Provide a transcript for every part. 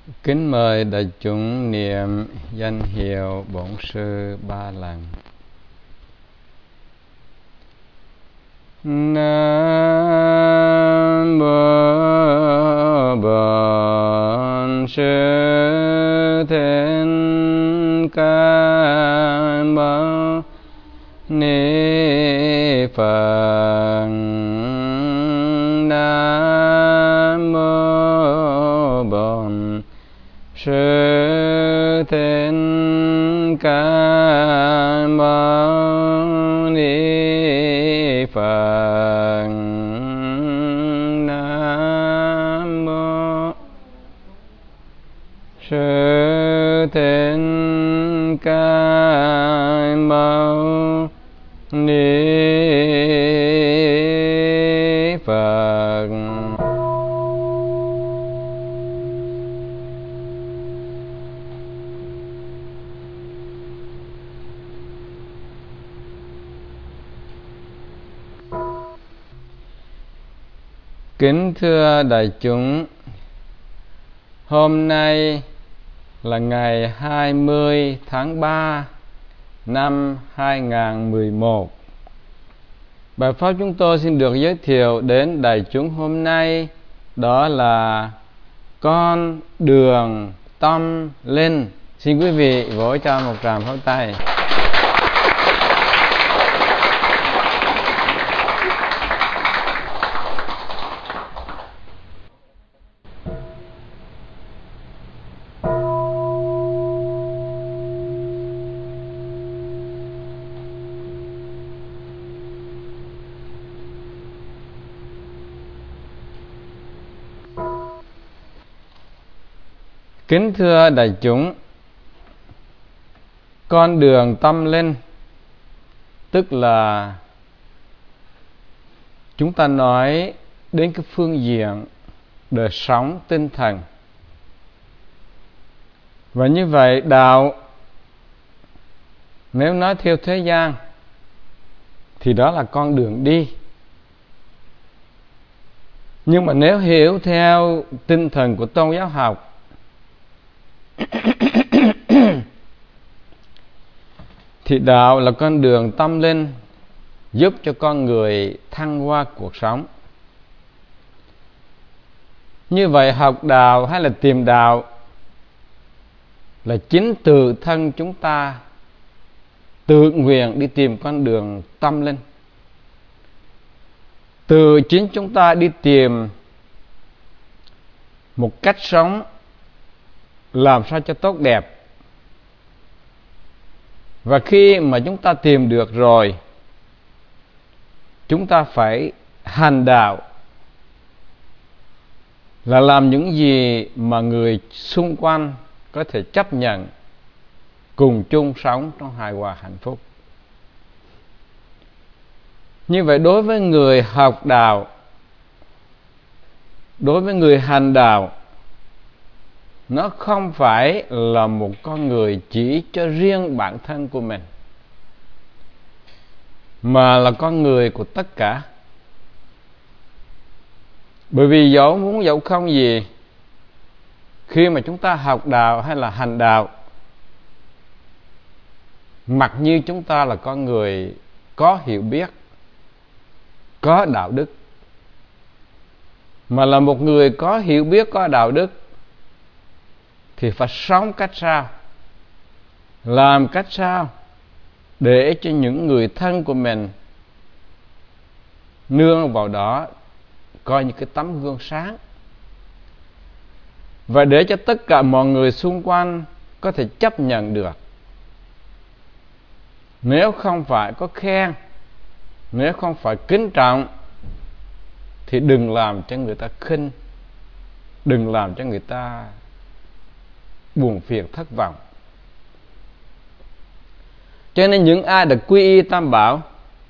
Kính mời đại chúng niệm danh hiệu Bổn Sư 3 lần. Nam mô Bổn Sư Thích Ca Mâu Ni Phật. Nam mô Bổn Sư Thích Ca Mâu Ni Phật. Nam mô Sư Thích Ca Mâu Ni Phật. Kính thưa đại chúng, hôm nay là ngày 20 tháng 3 năm 2011. Bài pháp chúng tôi xin được giới thiệu đến đại chúng hôm nay đó là con đường tâm linh. Xin quý vị vỗ cho một tràng pháo tay. Kính thưa đại chúng, con đường tâm linh tức là chúng ta nói đến cái phương diện đời sống tinh thần. Và như vậy đạo, nếu nói theo thế gian thì đó là con đường đi. Nhưng mà nếu hiểu theo tinh thần của tôn giáo học thì đạo là con đường tâm linh giúp cho con người thăng hoa cuộc sống. Như vậy học đạo hay là tìm đạo là chính tự thân chúng ta tự nguyện đi tìm con đường tâm linh. Từ chính chúng ta đi tìm một cách sống làm sao cho tốt đẹp. Và khi mà chúng ta tìm được rồi, chúng ta phải hành đạo, là làm những gì mà người xung quanh có thể chấp nhận, cùng chung sống trong hài hòa hạnh phúc. Như vậy đối với người học đạo, đối với người hành đạo, nó không phải là một con người chỉ cho riêng bản thân của mình, mà là con người của tất cả. Bởi vì dẫu muốn dẫu không gì, khi mà chúng ta học đạo hay là hành đạo, mặc như chúng ta là con người có hiểu biết, có đạo đức. Mà là một người có hiểu biết, có đạo đức thì phải sống cách sao, làm cách sao để cho những người thân của mình nương vào đó coi như cái tấm gương sáng, và để cho tất cả mọi người xung quanh có thể chấp nhận được. Nếu không phải có khen, nếu không phải kính trọng thì đừng làm cho người ta khinh, đừng làm cho người ta buồn phiền thất vọng. Cho nên những ai được quy y Tam Bảo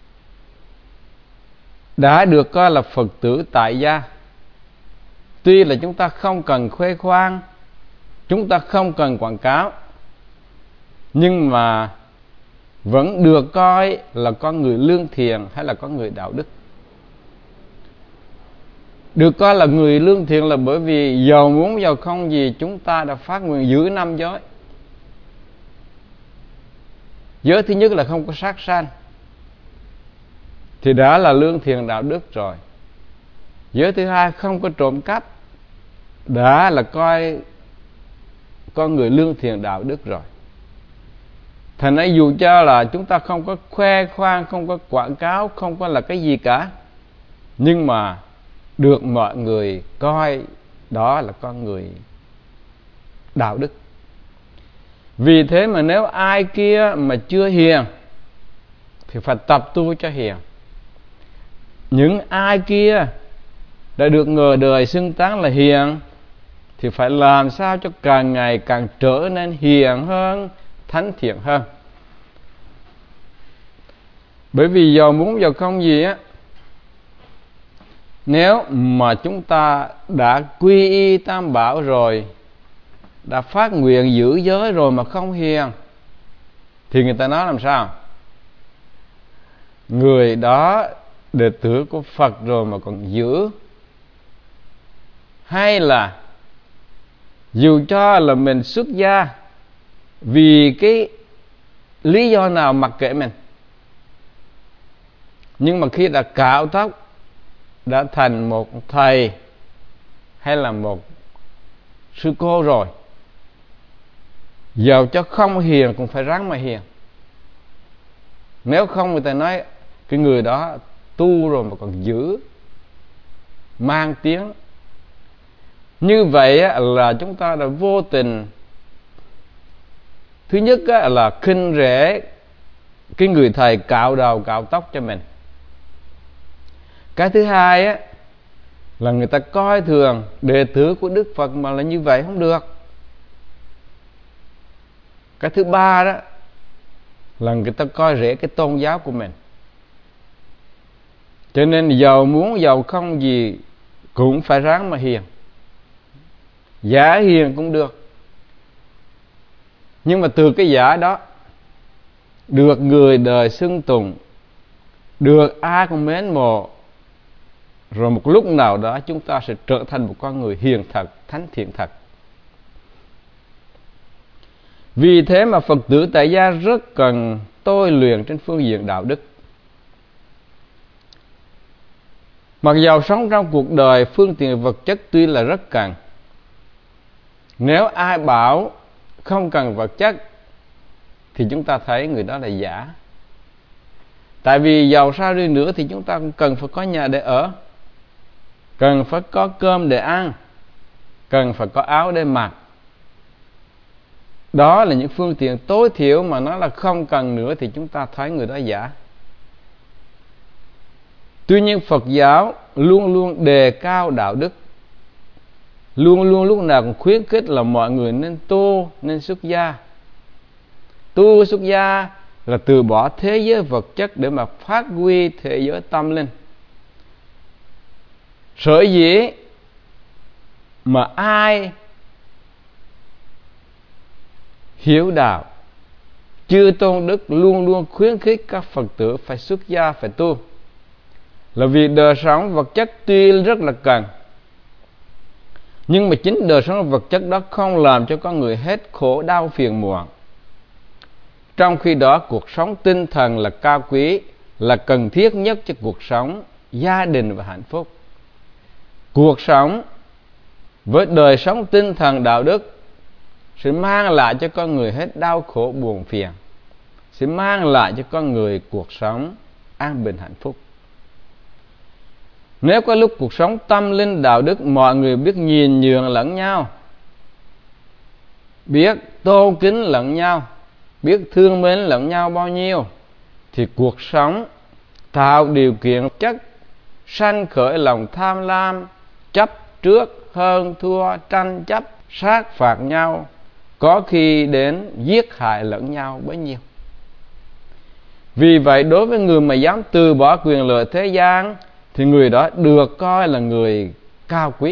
đã được coi là Phật tử tại gia. Tuy là chúng ta không cần khoe khoang, chúng ta không cần quảng cáo, nhưng mà vẫn được coi là con người lương thiện hay là con người đạo đức. Được coi là người lương thiện là bởi vì giàu muốn giàu không gì chúng ta đã phát nguyện giữ 5 giới. Giới thứ nhất là không có sát sanh, thì đã là lương thiện đạo đức rồi. Giới thứ hai không có trộm cắp, đã là coi con người lương thiện đạo đức rồi. Thành ra dù cho là chúng ta không có khoe khoang, không có quảng cáo, không có là cái gì cả, nhưng mà được mọi người coi đó là con người đạo đức. Vì thế mà nếu ai kia mà chưa hiền thì phải tập tu cho hiền. Những ai kia đã được người đời xưng tán là hiền thì phải làm sao cho càng ngày càng trở nên hiền hơn, thánh thiện hơn. Bởi vì giàu muốn giàu không gì á, nếu mà chúng ta đã quy y Tam Bảo rồi, đã phát nguyện giữ giới rồi mà không hiền, thì người ta nói làm sao? Người đó đệ tử của Phật rồi mà còn giữ. Hay là dù cho là mình xuất gia vì cái lý do nào mặc kệ mình, nhưng mà khi đã cạo tóc, đã thành một thầy hay là một sư cô rồi, dầu cho không hiền cũng phải ráng mà hiền. Nếu không người ta nói cái người đó tu rồi mà còn giữ, mang tiếng. Như vậy là chúng ta đã vô tình, thứ nhất là khinh rẻ cái người thầy cạo đầu cạo tóc cho mình. Cái thứ hai là người ta coi thường đệ tử của Đức Phật mà là như vậy không được. Cái thứ ba đó là người ta coi rẻ cái tôn giáo của mình. Cho nên giàu muốn giàu không gì cũng phải ráng mà hiền. Giả hiền cũng được, nhưng mà từ cái giả đó được người đời xưng tùng, được ai cũng mến mộ, rồi một lúc nào đó chúng ta sẽ trở thành một con người hiền thật, thánh thiện thật. Vì thế mà Phật tử tại gia rất cần tôi luyện trên phương diện đạo đức. Mặc dầu sống trong cuộc đời phương tiện vật chất tuy là rất cần, nếu ai bảo không cần vật chất thì chúng ta thấy người đó là giả. Tại vì giàu sao đi nữa thì chúng ta cũng cần phải có nhà để ở, cần phải có cơm để ăn, cần phải có áo để mặc. Đó là những phương tiện tối thiểu mà nó là không cần nữa thì chúng ta thấy người đó giả. Tuy nhiên Phật giáo luôn luôn đề cao đạo đức, luôn luôn lúc nào cũng khuyến khích là mọi người nên tu, nên xuất gia. Tu xuất gia là từ bỏ thế giới vật chất để mà phát huy thế giới tâm linh. Sở dĩ mà ai hiểu đạo, chư tôn đức luôn luôn khuyến khích các Phật tử phải xuất gia, phải tu, là vì đời sống vật chất tuy rất là cần, nhưng mà chính đời sống vật chất đó không làm cho con người hết khổ đau phiền muộn. Trong khi đó cuộc sống tinh thần là cao quý, là cần thiết nhất cho cuộc sống gia đình và hạnh phúc. Cuộc sống với đời sống tinh thần đạo đức sẽ mang lại cho con người hết đau khổ buồn phiền, sẽ mang lại cho con người cuộc sống an bình hạnh phúc. Nếu có lúc cuộc sống tâm linh đạo đức mọi người biết nhìn nhường lẫn nhau, biết tôn kính lẫn nhau, biết thương mến lẫn nhau bao nhiêu, thì cuộc sống tạo điều kiện chất sanh khởi lòng tham lam, chấp trước, hơn thua, tranh chấp, sát phạt nhau, có khi đến giết hại lẫn nhau bấy nhiêu. Vì vậy đối với người mà dám từ bỏ quyền lợi thế gian thì người đó được coi là người cao quý.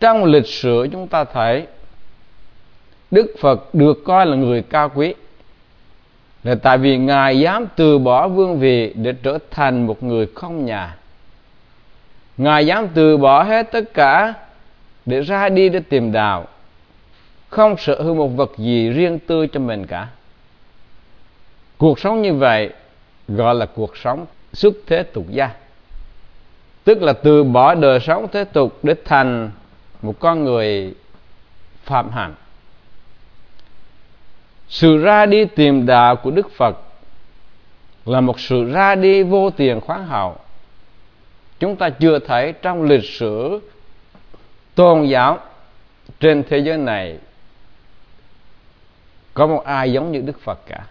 Trong lịch sử chúng ta thấy Đức Phật được coi là người cao quý là tại vì Ngài dám từ bỏ vương vị để trở thành một người không nhà. Ngài dám từ bỏ hết tất cả để ra đi để tìm đạo, không sở hữu một vật gì riêng tư cho mình cả. Cuộc sống như vậy gọi là cuộc sống xuất thế tục gia, tức là từ bỏ đời sống thế tục để thành một con người phạm hạnh. Sự ra đi tìm đạo của Đức Phật là một sự ra đi vô tiền khoáng hậu. Chúng ta chưa thấy trong lịch sử tôn giáo trên thế giới này có một ai giống như Đức Phật cả.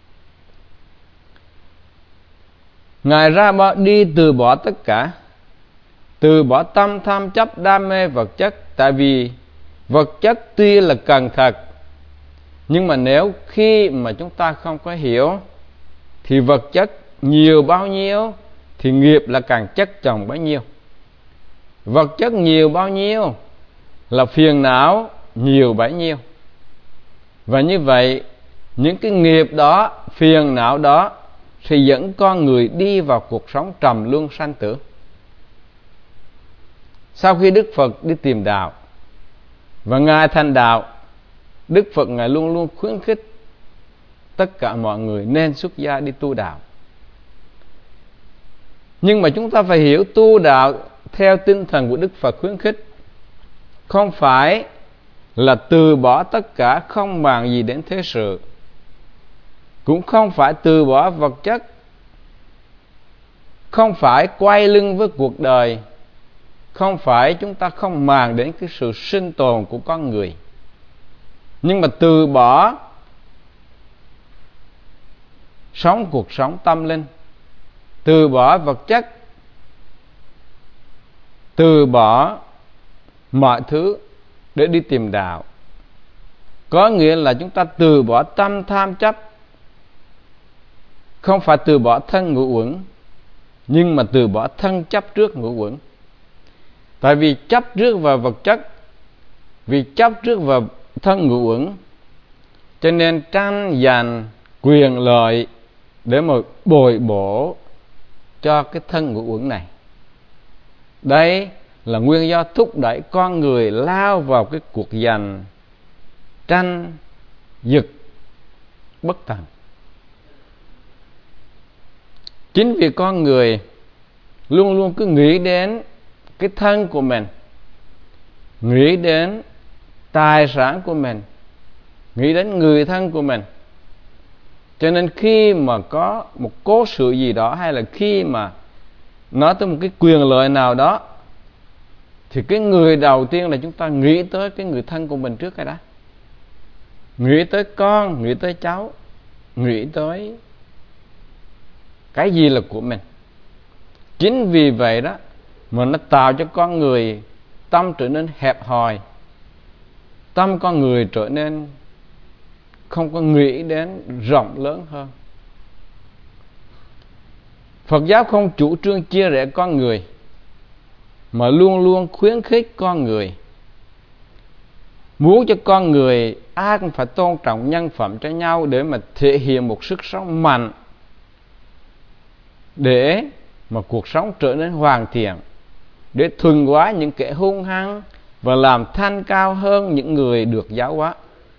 Ngài đi từ bỏ tất cả, từ bỏ tâm tham chấp đam mê vật chất. Tại vì vật chất tuy là cần thật, nhưng mà nếu khi mà chúng ta không có hiểu thì vật chất nhiều bao nhiêu thì nghiệp là càng chất chồng bấy nhiêu. Vật chất nhiều bao nhiêu là phiền não nhiều bấy nhiêu. Và như vậy những cái nghiệp đó, phiền não đó sẽ dẫn con người đi vào cuộc sống trầm luân sanh tử. Sau khi Đức Phật đi tìm đạo và Ngài thành đạo, Đức Phật Ngài luôn luôn khuyến khích tất cả mọi người nên xuất gia đi tu đạo. Nhưng mà chúng ta phải hiểu tu đạo theo tinh thần của Đức Phật khuyến khích không phải là từ bỏ tất cả, không màng gì đến thế sự, cũng không phải từ bỏ vật chất, không phải quay lưng với cuộc đời, không phải chúng ta không màng đến cái sự sinh tồn của con người, nhưng mà từ bỏ sống cuộc sống tâm linh, từ bỏ vật chất, từ bỏ mọi thứ để đi tìm đạo. Có nghĩa là chúng ta từ bỏ tâm tham chấp, không phải từ bỏ thân ngũ uẩn, nhưng mà từ bỏ thân chấp trước ngũ uẩn. Tại vì chấp trước vào vật chất, vì chấp trước vào thân ngũ uẩn, cho nên tranh giành quyền lợi để mà bồi bổ cho cái thân ngũ uẩn này. Đây là nguyên do thúc đẩy con người lao vào cái cuộc giành tranh giật bất tận. Chính vì con người luôn luôn cứ nghĩ đến cái thân của mình, nghĩ đến tài sản của mình, nghĩ đến người thân của mình, cho nên khi mà có một cố sự gì đó, hay là khi mà nói tới một cái quyền lợi nào đó, thì cái người đầu tiên là chúng ta nghĩ tới cái người thân của mình trước cái đó. Nghĩ tới con, nghĩ tới cháu, nghĩ tới cái gì là của mình. Chính vì vậy đó mà nó tạo cho con người tâm trở nên hẹp hòi, tâm con người trở nên không có nghĩ đến rộng lớn hơn. Phật giáo không chủ trương chia rẽ con người, mà luôn luôn khuyến khích con người, muốn cho con người ai cũng phải tôn trọng nhân phẩm cho nhau để mà thể hiện một sức sống mạnh, để mà cuộc sống trở nên hoàn thiện, để thuần hóa những kẻ hung hăng và làm thanh cao hơn những người được giáo hóa.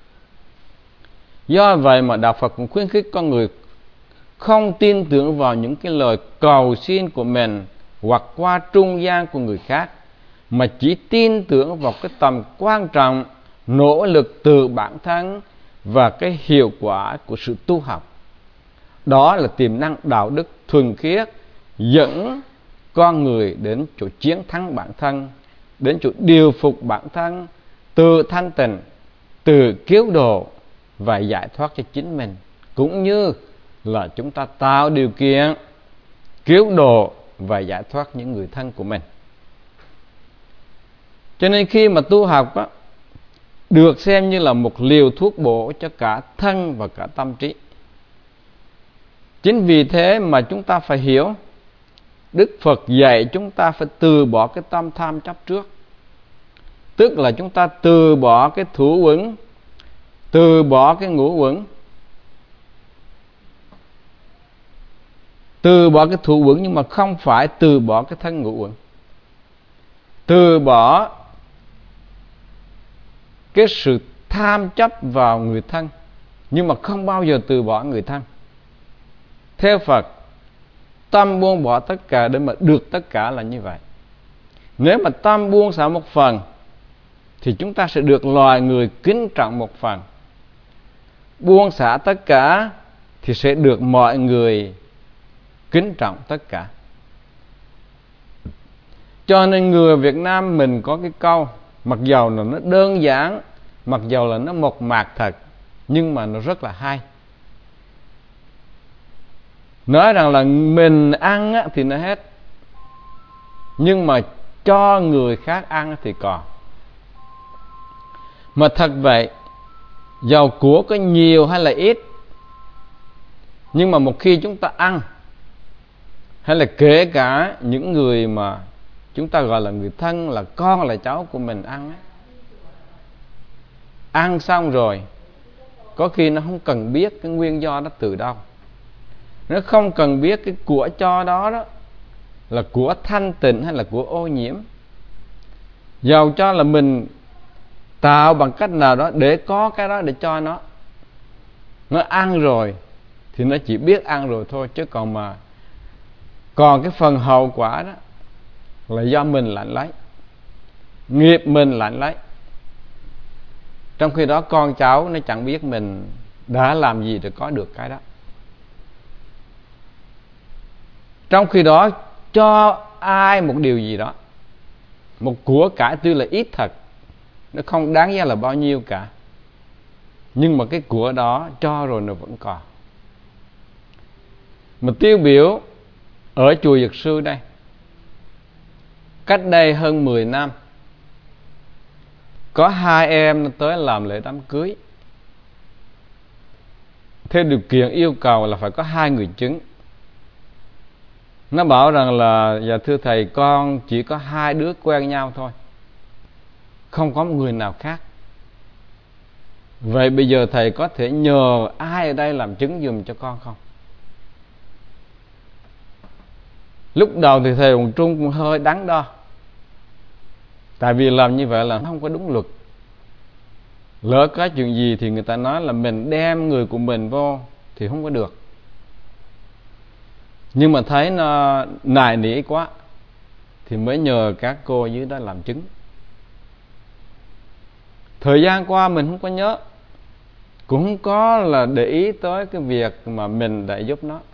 Do vậy mà Đạo Phật cũng khuyến khích con người không tin tưởng vào những cái lời cầu xin của mình hoặc qua trung gian của người khác, mà chỉ tin tưởng vào cái tầm quan trọng nỗ lực từ bản thân và cái hiệu quả của sự tu học. Đó là tiềm năng đạo đức thuần khiết dẫn con người đến chỗ chiến thắng bản thân, đến chỗ điều phục bản thân, từ thanh tịnh, từ cứu độ và giải thoát cho chính mình, cũng như là chúng ta tạo điều kiện cứu độ và giải thoát những người thân của mình. Cho nên khi mà tu học á, được xem như là một liều thuốc bổ cho cả thân và cả tâm trí. Chính vì thế mà chúng ta phải hiểu, Đức Phật dạy chúng ta phải từ bỏ cái tâm tham chấp trước. tức là chúng ta từ bỏ cái thủ uẩn, từ bỏ cái ngũ uẩn. Từ bỏ cái thủ uẩn nhưng mà không phải từ bỏ cái thân ngũ uẩn. Từ bỏ cái sự tham chấp vào người thân, nhưng mà không bao giờ từ bỏ người thân. Theo Phật, tâm buông bỏ tất cả để mà được tất cả là như vậy. Nếu mà tâm buông xả một phần thì chúng ta sẽ được loài người kính trọng một phần. Buông xả tất cả thì sẽ được mọi người kính trọng tất cả. Cho nên người Việt Nam mình có cái câu, mặc dầu là nó đơn giản, mặc dầu là nó mộc mạc thật, nhưng mà nó rất là hay. Nói rằng là mình ăn thì nó hết, nhưng mà cho người khác ăn thì còn. Mà thật vậy, dầu của có nhiều hay là ít, nhưng mà một khi chúng ta ăn, hay là kể cả những người mà chúng ta gọi là người thân, là con là cháu của mình ăn ấy, ăn xong rồi có khi nó không cần biết cái nguyên do đó từ đâu, nó không cần biết cái của cho đó là của thanh tịnh hay là của ô nhiễm. Dầu cho là mình tạo bằng cách nào đó để có cái đó để cho nó ăn rồi thì nó chỉ biết ăn rồi thôi, chứ còn cái phần hậu quả đó là do mình lãnh lấy, nghiệp mình lãnh lấy. Trong khi đó con cháu nó chẳng biết mình đã làm gì để có được cái đó. Trong khi đó cho ai một điều gì đó, một của cải tuy là ít thật, nó không đáng giá là bao nhiêu cả, nhưng mà cái của đó cho rồi nó vẫn còn. Mà tiêu biểu ở chùa Dược Sư đây, cách đây hơn 10 năm, có hai em tới làm lễ đám cưới. Theo điều kiện yêu cầu là phải có 2 người chứng. Nó bảo rằng là dạ thưa thầy, con chỉ có 2 đứa quen nhau thôi, không có một người nào khác. Vậy bây giờ thầy có thể nhờ ai ở đây làm chứng giùm cho con không? Lúc đầu thì thầy Hồng Trung cũng hơi đắn đo, tại vì làm như vậy là không có đúng luật. Lỡ có chuyện gì thì người ta nói là mình đem người của mình vô thì không có được. Nhưng mà thấy nó nài nỉ quá thì mới nhờ các cô dưới đó làm chứng. Thời gian qua mình không có nhớ, cũng không có là để ý tới cái việc mà mình đã giúp nó.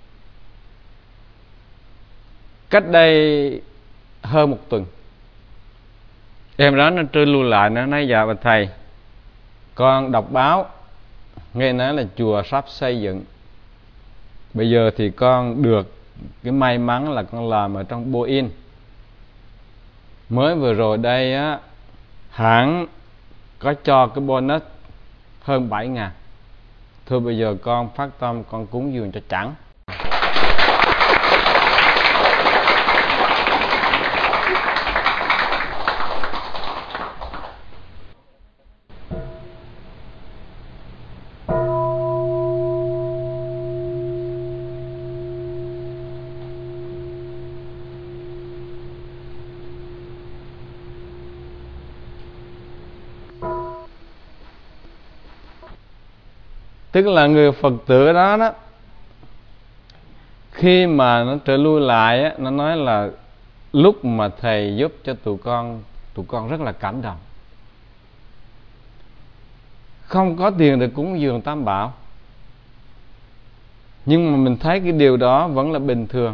Cách đây hơn 1 tuần, em đó nó trưa lưu lại, nó nói dạ bà thầy, con đọc báo nghe nói là chùa sắp xây dựng. Bây giờ thì con được cái may mắn là con làm ở trong Boeing. Mới vừa rồi đây á, hãng có cho cái bonus hơn 7.000. Thôi bây giờ con phát tâm con cúng dường cho chẳng. Tức là người Phật tử đó khi mà nó trở lui lại á, nó nói là lúc mà thầy giúp cho tụi con rất là cảm động. Không có tiền để cúng dường Tam Bảo, nhưng mà mình thấy cái điều đó vẫn là bình thường.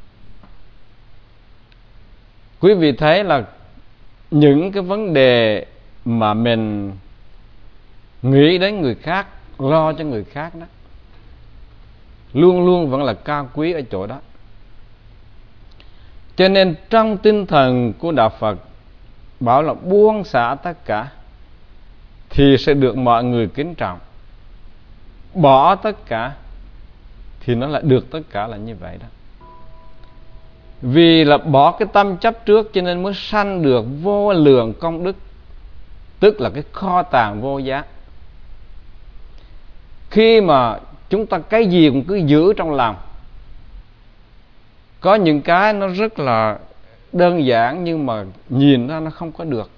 Quý vị thấy là những cái vấn đề mà mình nghĩ đến người khác, lo cho người khác đó, luôn luôn vẫn là cao quý ở chỗ đó. Cho nên trong tinh thần của Đạo Phật bảo là buông xả tất cả thì sẽ được mọi người kính trọng. Bỏ tất cả thì nó lại được tất cả, là như vậy đó. Vì là bỏ cái tâm chấp trước cho nên mới sanh được vô lượng công đức tức là cái kho tàng vô giá. Khi mà chúng ta cái gì cũng cứ giữ trong lòng, có những cái nó rất là đơn giản nhưng mà nhìn ra nó không có được.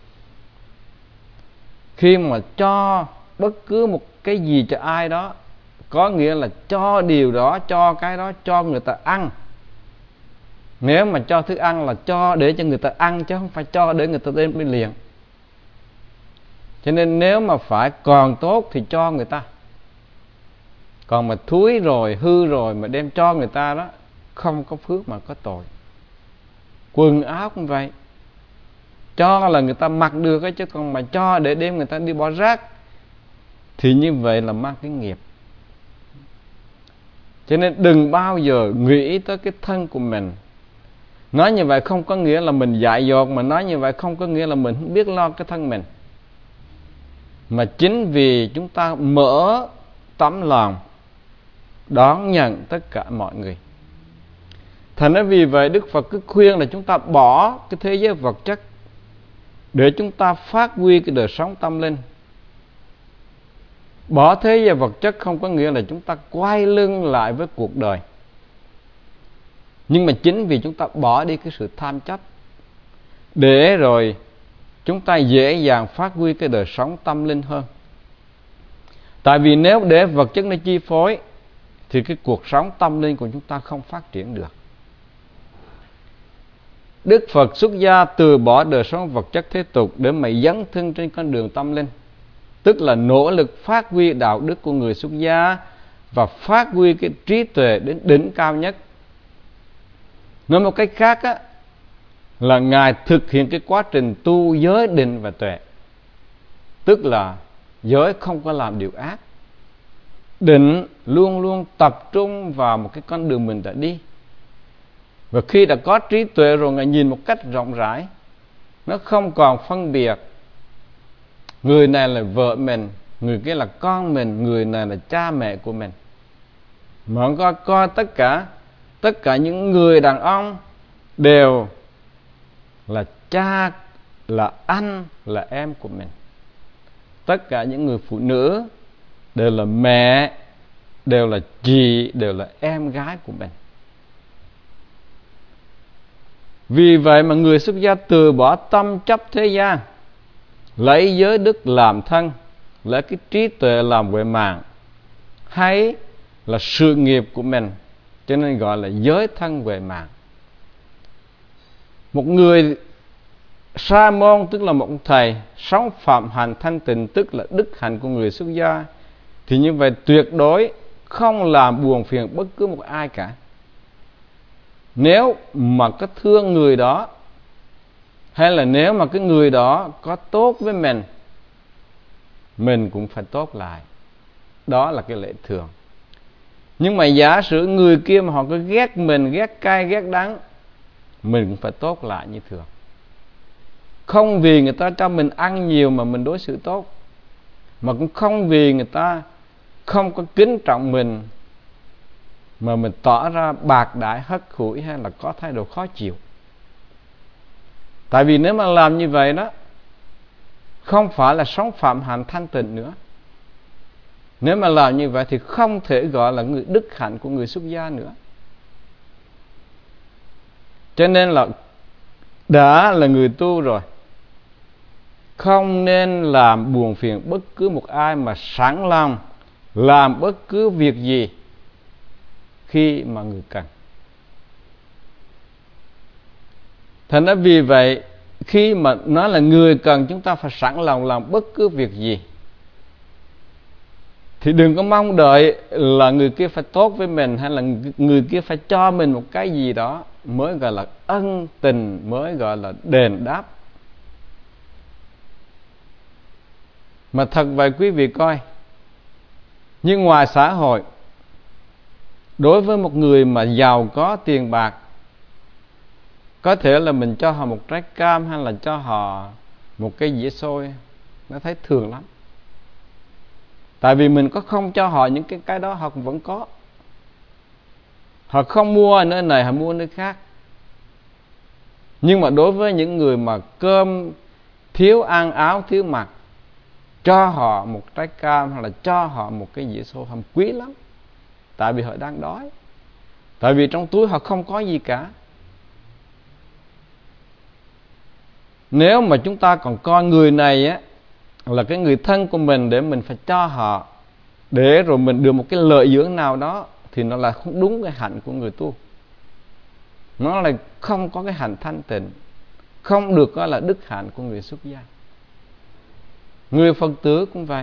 Khi mà cho bất cứ một cái gì cho ai đó, có nghĩa là cho điều đó, cho cái đó, cho người ta ăn. Nếu mà cho thức ăn là cho để cho người ta ăn, chứ không phải cho để người ta đem đi liền. Cho nên nếu mà phải còn tốt thì cho người ta. Còn mà thúi rồi, hư rồi mà đem cho người ta đó, không có phước mà có tội. Quần áo cũng vậy, cho là người ta mặc được ấy, chứ còn mà cho để đem người ta đi bỏ rác thì như vậy là mang cái nghiệp. Cho nên đừng bao giờ nghĩ tới cái thân của mình. Nói như vậy không có nghĩa là mình dại dột, mà nói như vậy không có nghĩa là mình không biết lo cái thân mình. Mà chính vì chúng ta mở tấm lòng đón nhận tất cả mọi người. Thành ra vì vậy Đức Phật cứ khuyên là chúng ta bỏ cái thế giới vật chất để chúng ta phát huy cái đời sống tâm linh. Bỏ thế giới vật chất không có nghĩa là chúng ta quay lưng lại với cuộc đời, nhưng mà chính vì chúng ta bỏ đi cái sự tham chấp, để rồi chúng ta dễ dàng phát huy cái đời sống tâm linh hơn. Tại vì nếu để vật chất nó chi phối thì cái cuộc sống tâm linh của chúng ta không phát triển được. Đức Phật xuất gia từ bỏ đời sống vật chất thế tục để mà dấn thân trên con đường tâm linh, tức là nỗ lực phát huy đạo đức của người xuất gia và phát huy cái trí tuệ đến đỉnh cao nhất. Nói một cách khác á, là Ngài thực hiện cái quá trình tu giới định và tuệ, tức là giới không có làm điều ác, định luôn luôn tập trung vào một cái con đường mình đã đi. Và khi đã có trí tuệ rồi, Ngài nhìn một cách rộng rãi, nó không còn phân biệt người này là vợ mình, người kia là con mình, người này là cha mẹ của mình, mà ông coi tất cả những người đàn ông đều là cha, là anh, là em của mình. Tất cả những người phụ nữ đều là mẹ, đều là chị, đều là em gái của mình. Vì vậy mà người xuất gia từ bỏ tâm chấp thế gian, lấy giới đức làm thân, lấy cái trí tuệ làm huệ mạng, hay là sự nghiệp của mình, cho nên gọi là giới thân huệ mạng. Một người sa môn, tức là một thầy sống phạm hạnh thanh tịnh, tức là đức hạnh của người xuất gia, thì như vậy tuyệt đối không làm buồn phiền bất cứ một ai cả. Nếu mà có thương người đó, hay là nếu mà cái người đó có tốt với mình cũng phải tốt lại. Đó là cái lẽ thường. Nhưng mà giả sử người kia mà họ cứ ghét mình, ghét cay, ghét đắng, mình cũng phải tốt lại như thường. Không vì người ta cho mình ăn nhiều mà mình đối xử tốt, mà cũng không vì người ta không có kính trọng mình mà mình tỏ ra bạc đãi, hất hủi hay là có thái độ khó chịu. Tại vì nếu mà làm như vậy đó, không phải là sống phạm hạnh thanh tịnh nữa. Nếu mà làm như vậy thì không thể gọi là người đức hạnh của người xuất gia nữa. Cho nên là đã là người tu rồi, không nên làm buồn phiền bất cứ một ai, mà sẵn lòng làm bất cứ việc gì khi mà người cần. Thành ra vì vậy, khi mà nói là người cần, chúng ta phải sẵn lòng làm bất cứ việc gì. Thì đừng có mong đợi là người kia phải tốt với mình, hay là người kia phải cho mình một cái gì đó mới gọi là ân tình, mới gọi là đền đáp. Mà thật vậy quý vị coi, nhưng ngoài xã hội, đối với một người mà giàu có tiền bạc, có thể là mình cho họ một trái cam hay là cho họ một cái dĩa xôi, nó thấy thường lắm. Tại vì mình có không cho họ những cái đó, họ cũng vẫn có. Họ không mua ở nơi này, họ mua ở nơi khác. Nhưng mà đối với những người mà cơm thiếu ăn, áo thiếu mặc, cho họ một trái cam hoặc là cho họ một cái dĩa xô hầm quý lắm, tại vì họ đang đói, tại vì trong túi họ không có gì cả. Nếu mà chúng ta còn coi người này á là cái người thân của mình để mình phải cho họ, để rồi mình được một cái lợi dưỡng nào đó, thì nó là không đúng cái hạnh của người tu. Nó là không có cái hạnh thanh tịnh, không được gọi là đức hạnh của người xuất gia. Người Phật tử cũng vậy.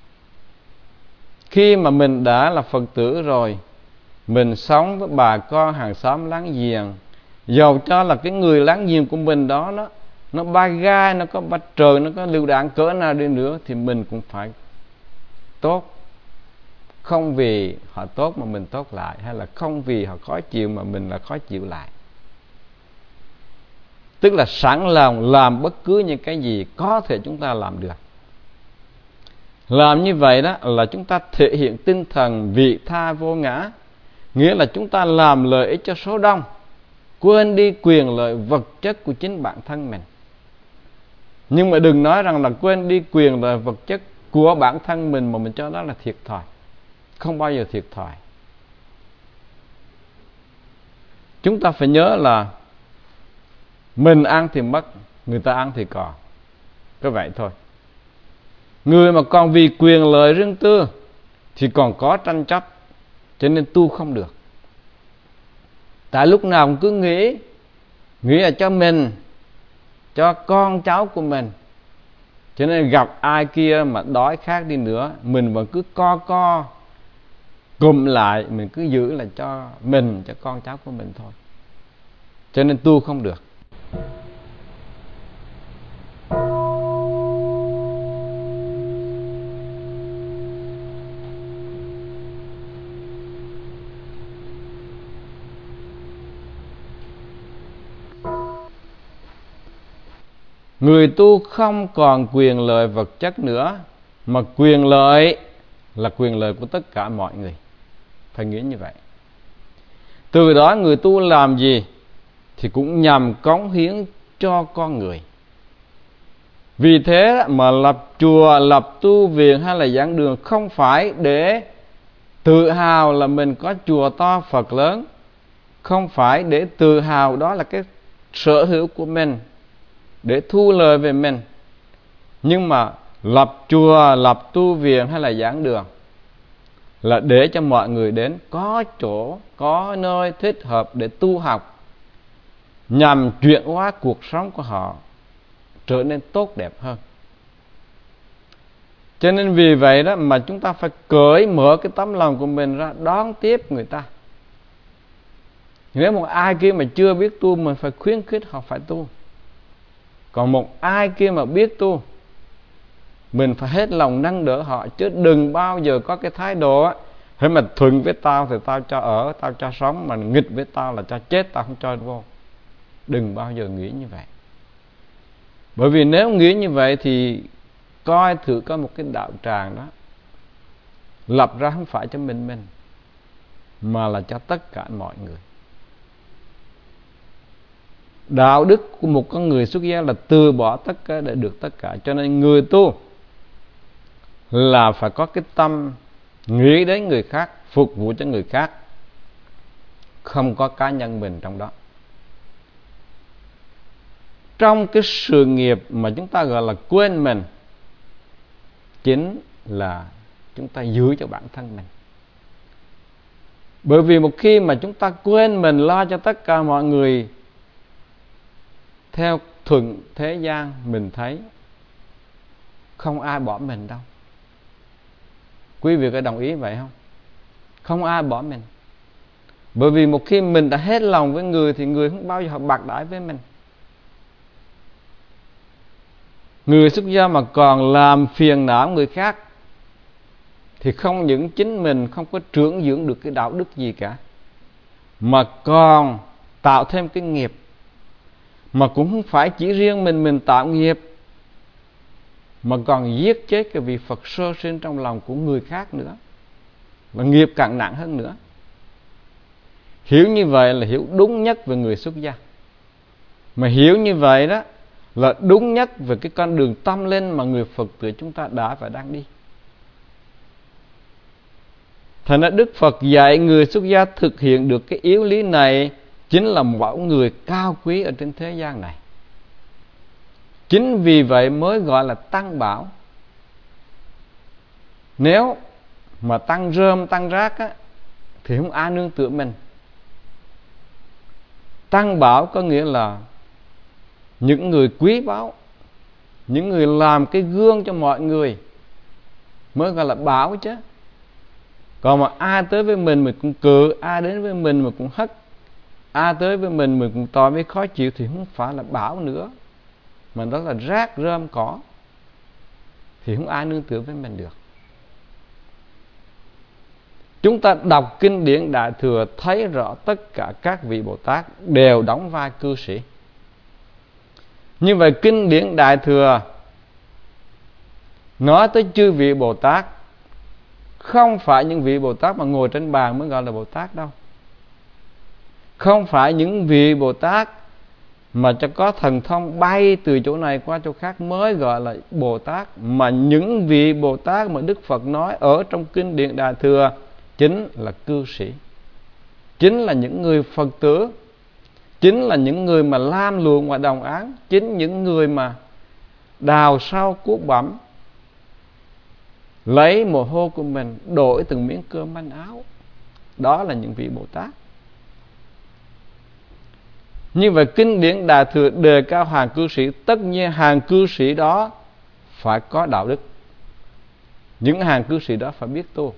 Khi mà mình đã là Phật tử rồi, mình sống với bà con hàng xóm láng giềng, dầu cho là cái người láng giềng của mình đó nó ba gai, nó có bắt trời, nó có lựu đạn cỡ nào đi nữa, thì mình cũng phải tốt. Không vì họ tốt mà mình tốt lại, hay là không vì họ khó chịu mà mình là khó chịu lại. Tức là sẵn lòng làm bất cứ những cái gì có thể chúng ta làm được. Làm như vậy đó là chúng ta thể hiện tinh thần vị tha vô ngã, nghĩa là chúng ta làm lợi ích cho số đông, quên đi quyền lợi vật chất của chính bản thân mình. Nhưng mà đừng nói rằng là quên đi quyền lợi vật chất của bản thân mình mà mình cho đó là thiệt thòi. Không bao giờ thiệt thòi. Chúng ta phải nhớ là mình ăn thì mất, người ta ăn thì còn. Cứ vậy thôi. Người mà còn vì quyền lợi riêng tư thì còn có tranh chấp, cho nên tu không được. Tại lúc nào cũng cứ nghĩ là cho mình, cho con cháu của mình, cho nên gặp ai kia mà đói khát đi nữa, mình vẫn cứ co cụm lại, mình cứ giữ là cho mình, cho con cháu của mình thôi. Cho nên tu không được. Người tu không còn quyền lợi vật chất nữa, mà quyền lợi là quyền lợi của tất cả mọi người. Phải nghĩ như vậy. Từ đó người tu làm gì thì cũng nhằm cống hiến cho con người. Vì thế mà lập chùa, lập tu viện hay là giảng đường không phải để tự hào là mình có chùa to Phật lớn, không phải để tự hào đó là cái sở hữu của mình, để thu lời về mình. Nhưng mà lập chùa, lập tu viện hay là giảng đường là để cho mọi người đến có chỗ, có nơi thích hợp để tu học, nhằm chuyển hóa cuộc sống của họ trở nên tốt đẹp hơn. Cho nên vì vậy đó mà chúng ta phải cởi mở cái tấm lòng của mình ra đón tiếp người ta. Nếu một ai kia mà chưa biết tu, mình phải khuyến khích họ phải tu. Còn một ai kia mà biết tu, mình phải hết lòng nâng đỡ họ, chứ đừng bao giờ có cái thái độ á, thế mà thuận với tao thì tao cho ở, tao cho sống, mà nghịch với tao là cho chết, tao không cho vô. Đừng bao giờ nghĩ như vậy. Bởi vì nếu nghĩ như vậy thì coi thử có một cái đạo tràng đó lập ra không phải cho mình mà là cho tất cả mọi người. Đạo đức của một con người xuất gia là từ bỏ tất cả để được tất cả. Cho nên người tu là phải có cái tâm nghĩ đến người khác, phục vụ cho người khác, không có cá nhân mình trong đó. Trong cái sự nghiệp mà chúng ta gọi là quên mình, chính là chúng ta giữ cho bản thân mình. Bởi vì một khi mà chúng ta quên mình, lo cho tất cả mọi người theo thuận thế gian, mình thấy không ai bỏ mình đâu. Quý vị có đồng ý vậy không? Không ai bỏ mình. Bởi vì một khi mình đã hết lòng với người thì người không bao giờ họ bạc đãi với mình. Người xuất gia mà còn làm phiền não người khác thì không những chính mình không có trưởng dưỡng được cái đạo đức gì cả, mà còn tạo thêm cái nghiệp. Mà cũng không phải chỉ riêng mình tạo nghiệp, mà còn giết chết cái vị Phật sơ sinh trong lòng của người khác nữa, và nghiệp càng nặng hơn nữa. Hiểu như vậy là hiểu đúng nhất về người xuất gia. Mà hiểu như vậy đó là đúng nhất về cái con đường tâm linh mà người Phật tử chúng ta đã và đang đi. Thành ra Đức Phật dạy người xuất gia thực hiện được cái yếu lý này chính là mẫu người cao quý ở trên thế gian này. Chính vì vậy mới gọi là tăng bảo. Nếu mà tăng rơm, tăng rác á, thì không ai nương tựa mình. Tăng bảo có nghĩa là những người quý báu, những người làm cái gương cho mọi người mới gọi là bảo chứ. Còn mà ai tới với mình cũng cự, ai đến với mình mà cũng hất, ai tới với mình cũng tỏ với khó chịu thì không phải là bảo nữa, mà đó là rác rơm cỏ, thì không ai nương tựa với mình được. Chúng ta đọc kinh điển Đại Thừa thấy rõ tất cả các vị Bồ Tát đều đóng vai cư sĩ. Như vậy kinh điển Đại Thừa nói tới chư vị Bồ Tát, không phải những vị Bồ Tát mà ngồi trên bàn mới gọi là Bồ Tát đâu. Không phải những vị Bồ Tát mà cho có thần thông bay từ chỗ này qua chỗ khác mới gọi là Bồ Tát, mà những vị Bồ Tát mà Đức Phật nói ở trong kinh điển Đại Thừa chính là cư sĩ, chính là những người Phật tử, chính là những người mà lam lụa ngoài đồng áng, chính những người mà đào sâu cuốc bẩm, lấy mồ hôi của mình đổi từng miếng cơm manh áo. Đó là những vị Bồ Tát. Như vậy kinh điển Đại Thừa đề cao hàng cư sĩ, tất nhiên hàng cư sĩ đó phải có đạo đức. Những hàng cư sĩ đó phải biết tu.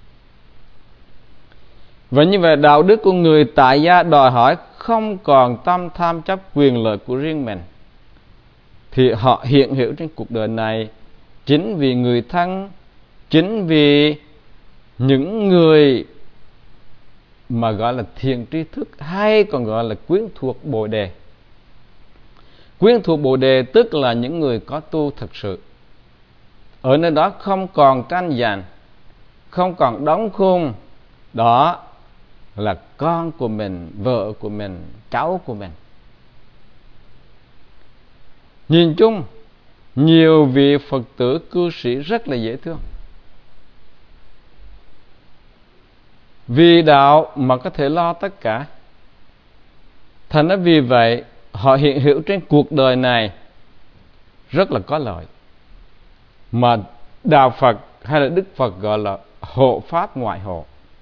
Và như vậy đạo đức của người tại gia đòi hỏi không còn tâm tham chấp quyền lợi của riêng mình, thì họ hiện hữu trên cuộc đời này chính vì người thân, chính vì những người mà gọi là thiện tri thức, hay còn gọi là quyến thuộc Bồ Đề. Quyến thuộc Bồ Đề tức là những người có tu thực sự. Ở nơi đó không còn tranh giành, không còn đóng khung. Đó là con của mình, vợ của mình, cháu của mình. Nhìn chung, nhiều vị Phật tử cư sĩ rất là dễ thương. Vì đạo mà có thể lo tất cả. Thành ra vì vậy họ hiện hữu trên cuộc đời này rất là có lợi, mà đạo Phật hay là Đức Phật gọi là hộ pháp ngoại hộ.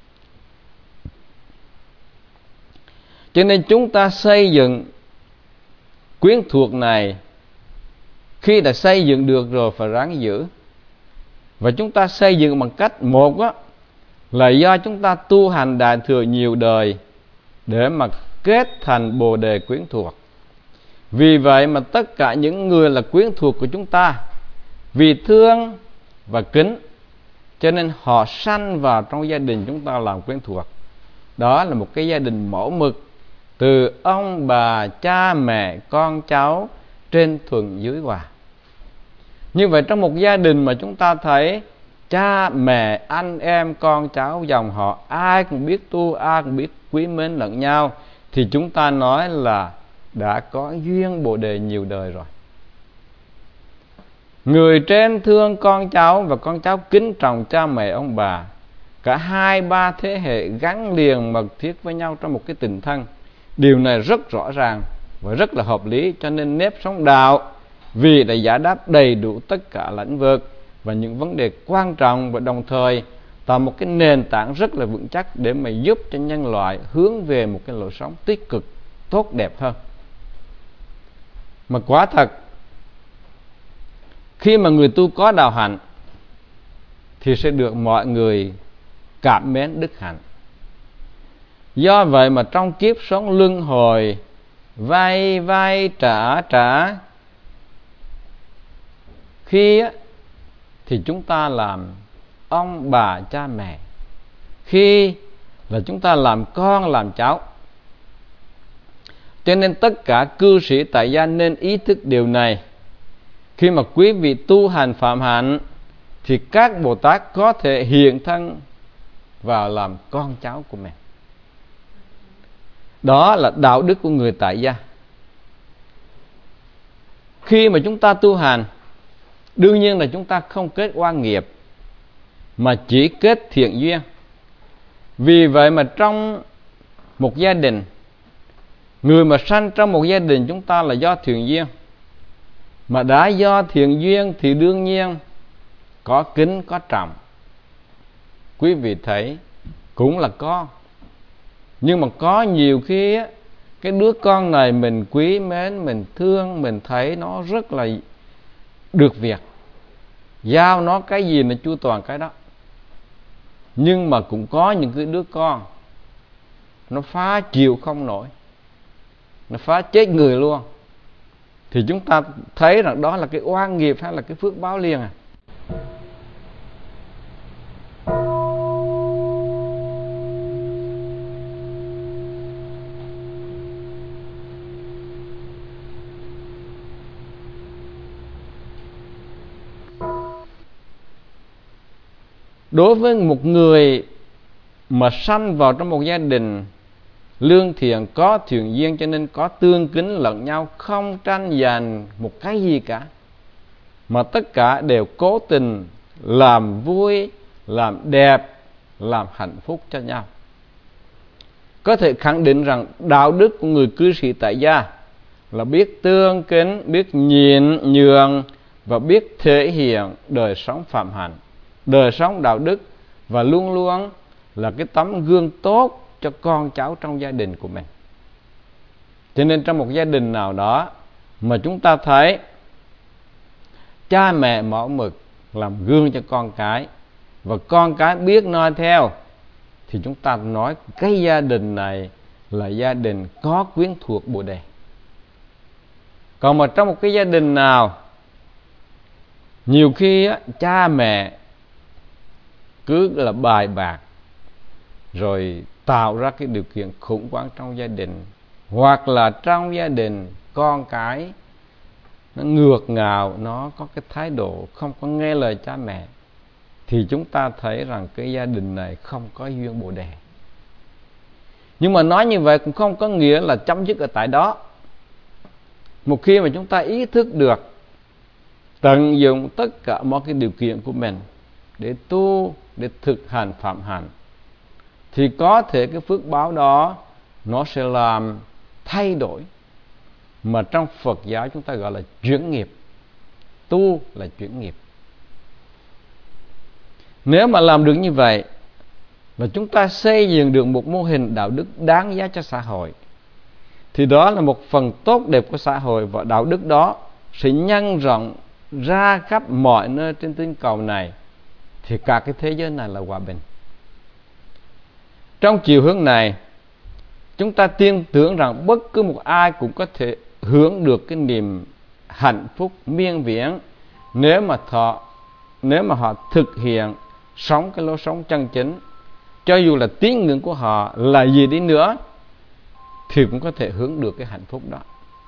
Cho nên chúng ta xây dựng quyến thuộc này, khi đã xây dựng được rồi phải ráng giữ. Và chúng ta xây dựng bằng cách một á, là do chúng ta tu hành Đại Thừa nhiều đời để mà kết thành Bồ Đề quyến thuộc. Vì vậy mà tất cả những người là quyến thuộc của chúng ta, vì thương và kính, cho nên họ sanh vào trong gia đình chúng ta làm quyến thuộc. Đó là một cái gia đình mẫu mực, từ ông bà, cha mẹ, con cháu, trên thuần dưới hòa. Như vậy trong một gia đình mà chúng ta thấy cha mẹ, anh em, con cháu, dòng họ ai cũng biết tu, ai cũng biết quý mến lẫn nhau, thì chúng ta nói là đã có duyên Bồ Đề nhiều đời rồi. Người trên thương con cháu và con cháu kính trọng cha mẹ ông bà, cả 2-3 thế hệ gắn liền mật thiết với nhau trong một cái tình thân. Điều này rất rõ ràng và rất là hợp lý, cho nên nếp sống đạo vì đã giải đáp đầy đủ tất cả lĩnh vực và những vấn đề quan trọng, và đồng thời tạo một cái nền tảng rất là vững chắc để mà giúp cho nhân loại hướng về một cái lối sống tích cực, tốt đẹp hơn. Mà quả thật, khi mà người tu có đạo hạnh thì sẽ được mọi người cảm mến đức hạnh. Do vậy mà trong kiếp sống luân hồi, vay vay trả trả, khi á, thì chúng ta làm ông bà cha mẹ, khi là chúng ta làm con làm cháu. Cho nên tất cả cư sĩ tại gia nên ý thức điều này. Khi mà quý vị tu hành phạm hạnh thì các Bồ Tát có thể hiện thân vào làm con cháu của mình. Đó là đạo đức của người tại gia. Khi mà chúng ta tu hành, đương nhiên là chúng ta không kết oan nghiệp, mà chỉ kết thiện duyên. Vì vậy mà trong một gia đình, người mà sanh trong một gia đình chúng ta là do thiện duyên. Mà đã do thiện duyên thì đương nhiên có kính có trọng. Quý vị thấy cũng là con, nhưng mà có nhiều khi á, cái đứa con này mình quý mến, mình thương, mình thấy nó rất là được việc, giao nó cái gì là chu toàn cái đó. Nhưng mà cũng có những cái đứa con nó phá chịu không nổi, nó phá chết người luôn. Thì chúng ta thấy rằng đó là cái oan nghiệp hay là cái phước báo liền à? Đối với một người mà sanh vào trong một gia đình lương thiện, có thiện duyên, cho nên có tương kính lẫn nhau, không tranh giành một cái gì cả, mà tất cả đều cố tình làm vui, làm đẹp, làm hạnh phúc cho nhau. Có thể khẳng định rằng đạo đức của người cư sĩ tại gia là biết tương kính, biết nhịn nhường và biết thể hiện đời sống phạm hạnh, đời sống đạo đức, và luôn luôn là cái tấm gương tốt cho con cháu trong gia đình của mình. Cho nên trong một gia đình nào đó mà chúng ta thấy cha mẹ mẫu mực làm gương cho con cái, và con cái biết noi theo, thì chúng ta nói cái gia đình này là gia đình có quyến thuộc Bồ Đề. Còn mà trong một cái gia đình nào nhiều khi á, cha mẹ cứ là bài bạc, rồi tạo ra cái điều kiện khủng hoảng trong gia đình, hoặc là trong gia đình con cái nó ngược ngạo, nó có cái thái độ không có nghe lời cha mẹ, thì chúng ta thấy rằng cái gia đình này không có duyên Bồ Đề. Nhưng mà nói như vậy cũng không có nghĩa là chấm dứt ở tại đó. Một khi mà chúng ta ý thức được tận dụng tất cả mọi cái điều kiện của mình để tu, để thực hành phạm hạnh, thì có thể cái phước báo đó nó sẽ làm thay đổi, mà trong Phật giáo chúng ta gọi là chuyển nghiệp. Tu là chuyển nghiệp. Nếu mà làm được như vậy, và chúng ta xây dựng được một mô hình đạo đức đáng giá cho xã hội, thì đó là một phần tốt đẹp của xã hội, và đạo đức đó sẽ nhân rộng ra khắp mọi nơi trên tinh cầu này, thì cả cái thế giới này là hòa bình. Trong chiều hướng này, chúng ta tin tưởng rằng bất cứ một ai cũng có thể hưởng được cái niềm hạnh phúc miên viễn nếu mà họ thực hiện sống cái lối sống chân chính. Cho dù là tín ngưỡng của họ là gì đi nữa thì cũng có thể hưởng được cái hạnh phúc đó.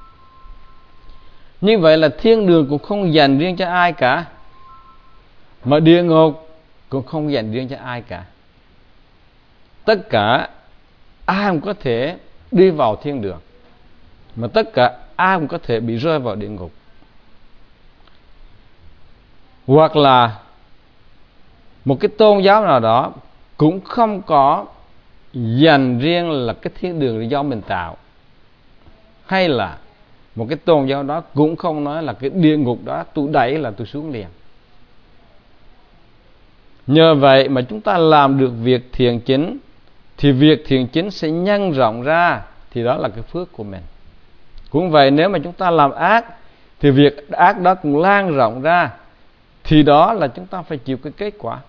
Như vậy là thiên đường cũng không dành riêng cho ai cả, mà địa ngục cũng không dành riêng cho ai cả. Tất cả ai cũng có thể đi vào thiên đường, mà tất cả ai cũng có thể bị rơi vào địa ngục. Hoặc là một cái tôn giáo nào đó cũng không có dành riêng là cái thiên đường là do mình tạo, hay là một cái tôn giáo đó cũng không nói là cái địa ngục đó tôi đẩy là tôi xuống liền. Nhờ vậy mà chúng ta làm được việc thiện chính, thì việc thiện chính sẽ nhân rộng ra, thì đó là cái phước của mình. Cũng vậy, nếu mà chúng ta làm ác thì việc ác đó cũng lan rộng ra, thì đó là chúng ta phải chịu cái kết quả.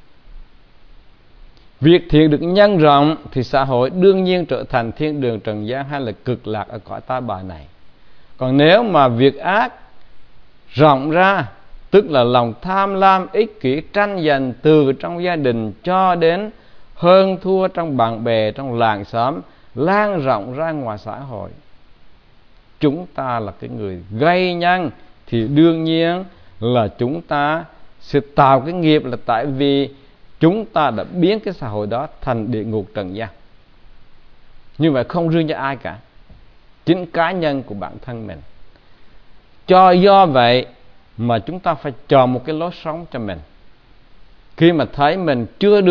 Việc thiện được nhân rộng thì xã hội đương nhiên trở thành thiên đường trần gian hay là cực lạc ở cõi ta bà này. Còn nếu mà việc ác rộng ra, tức là lòng tham lam, ích kỷ, tranh giành từ trong gia đình cho đến hơn thua trong bạn bè, trong làng xóm, lan rộng ra ngoài xã hội, chúng ta là cái người gây nhân, thì đương nhiên là chúng ta sẽ tạo cái nghiệp, là tại vì chúng ta đã biến cái xã hội đó thành địa ngục trần gian. Như vậy không riêng cho ai cả, chính cá nhân của bản thân mình. do vậy mà chúng ta phải chọn một cái lối sống cho mình. Khi mà thấy mình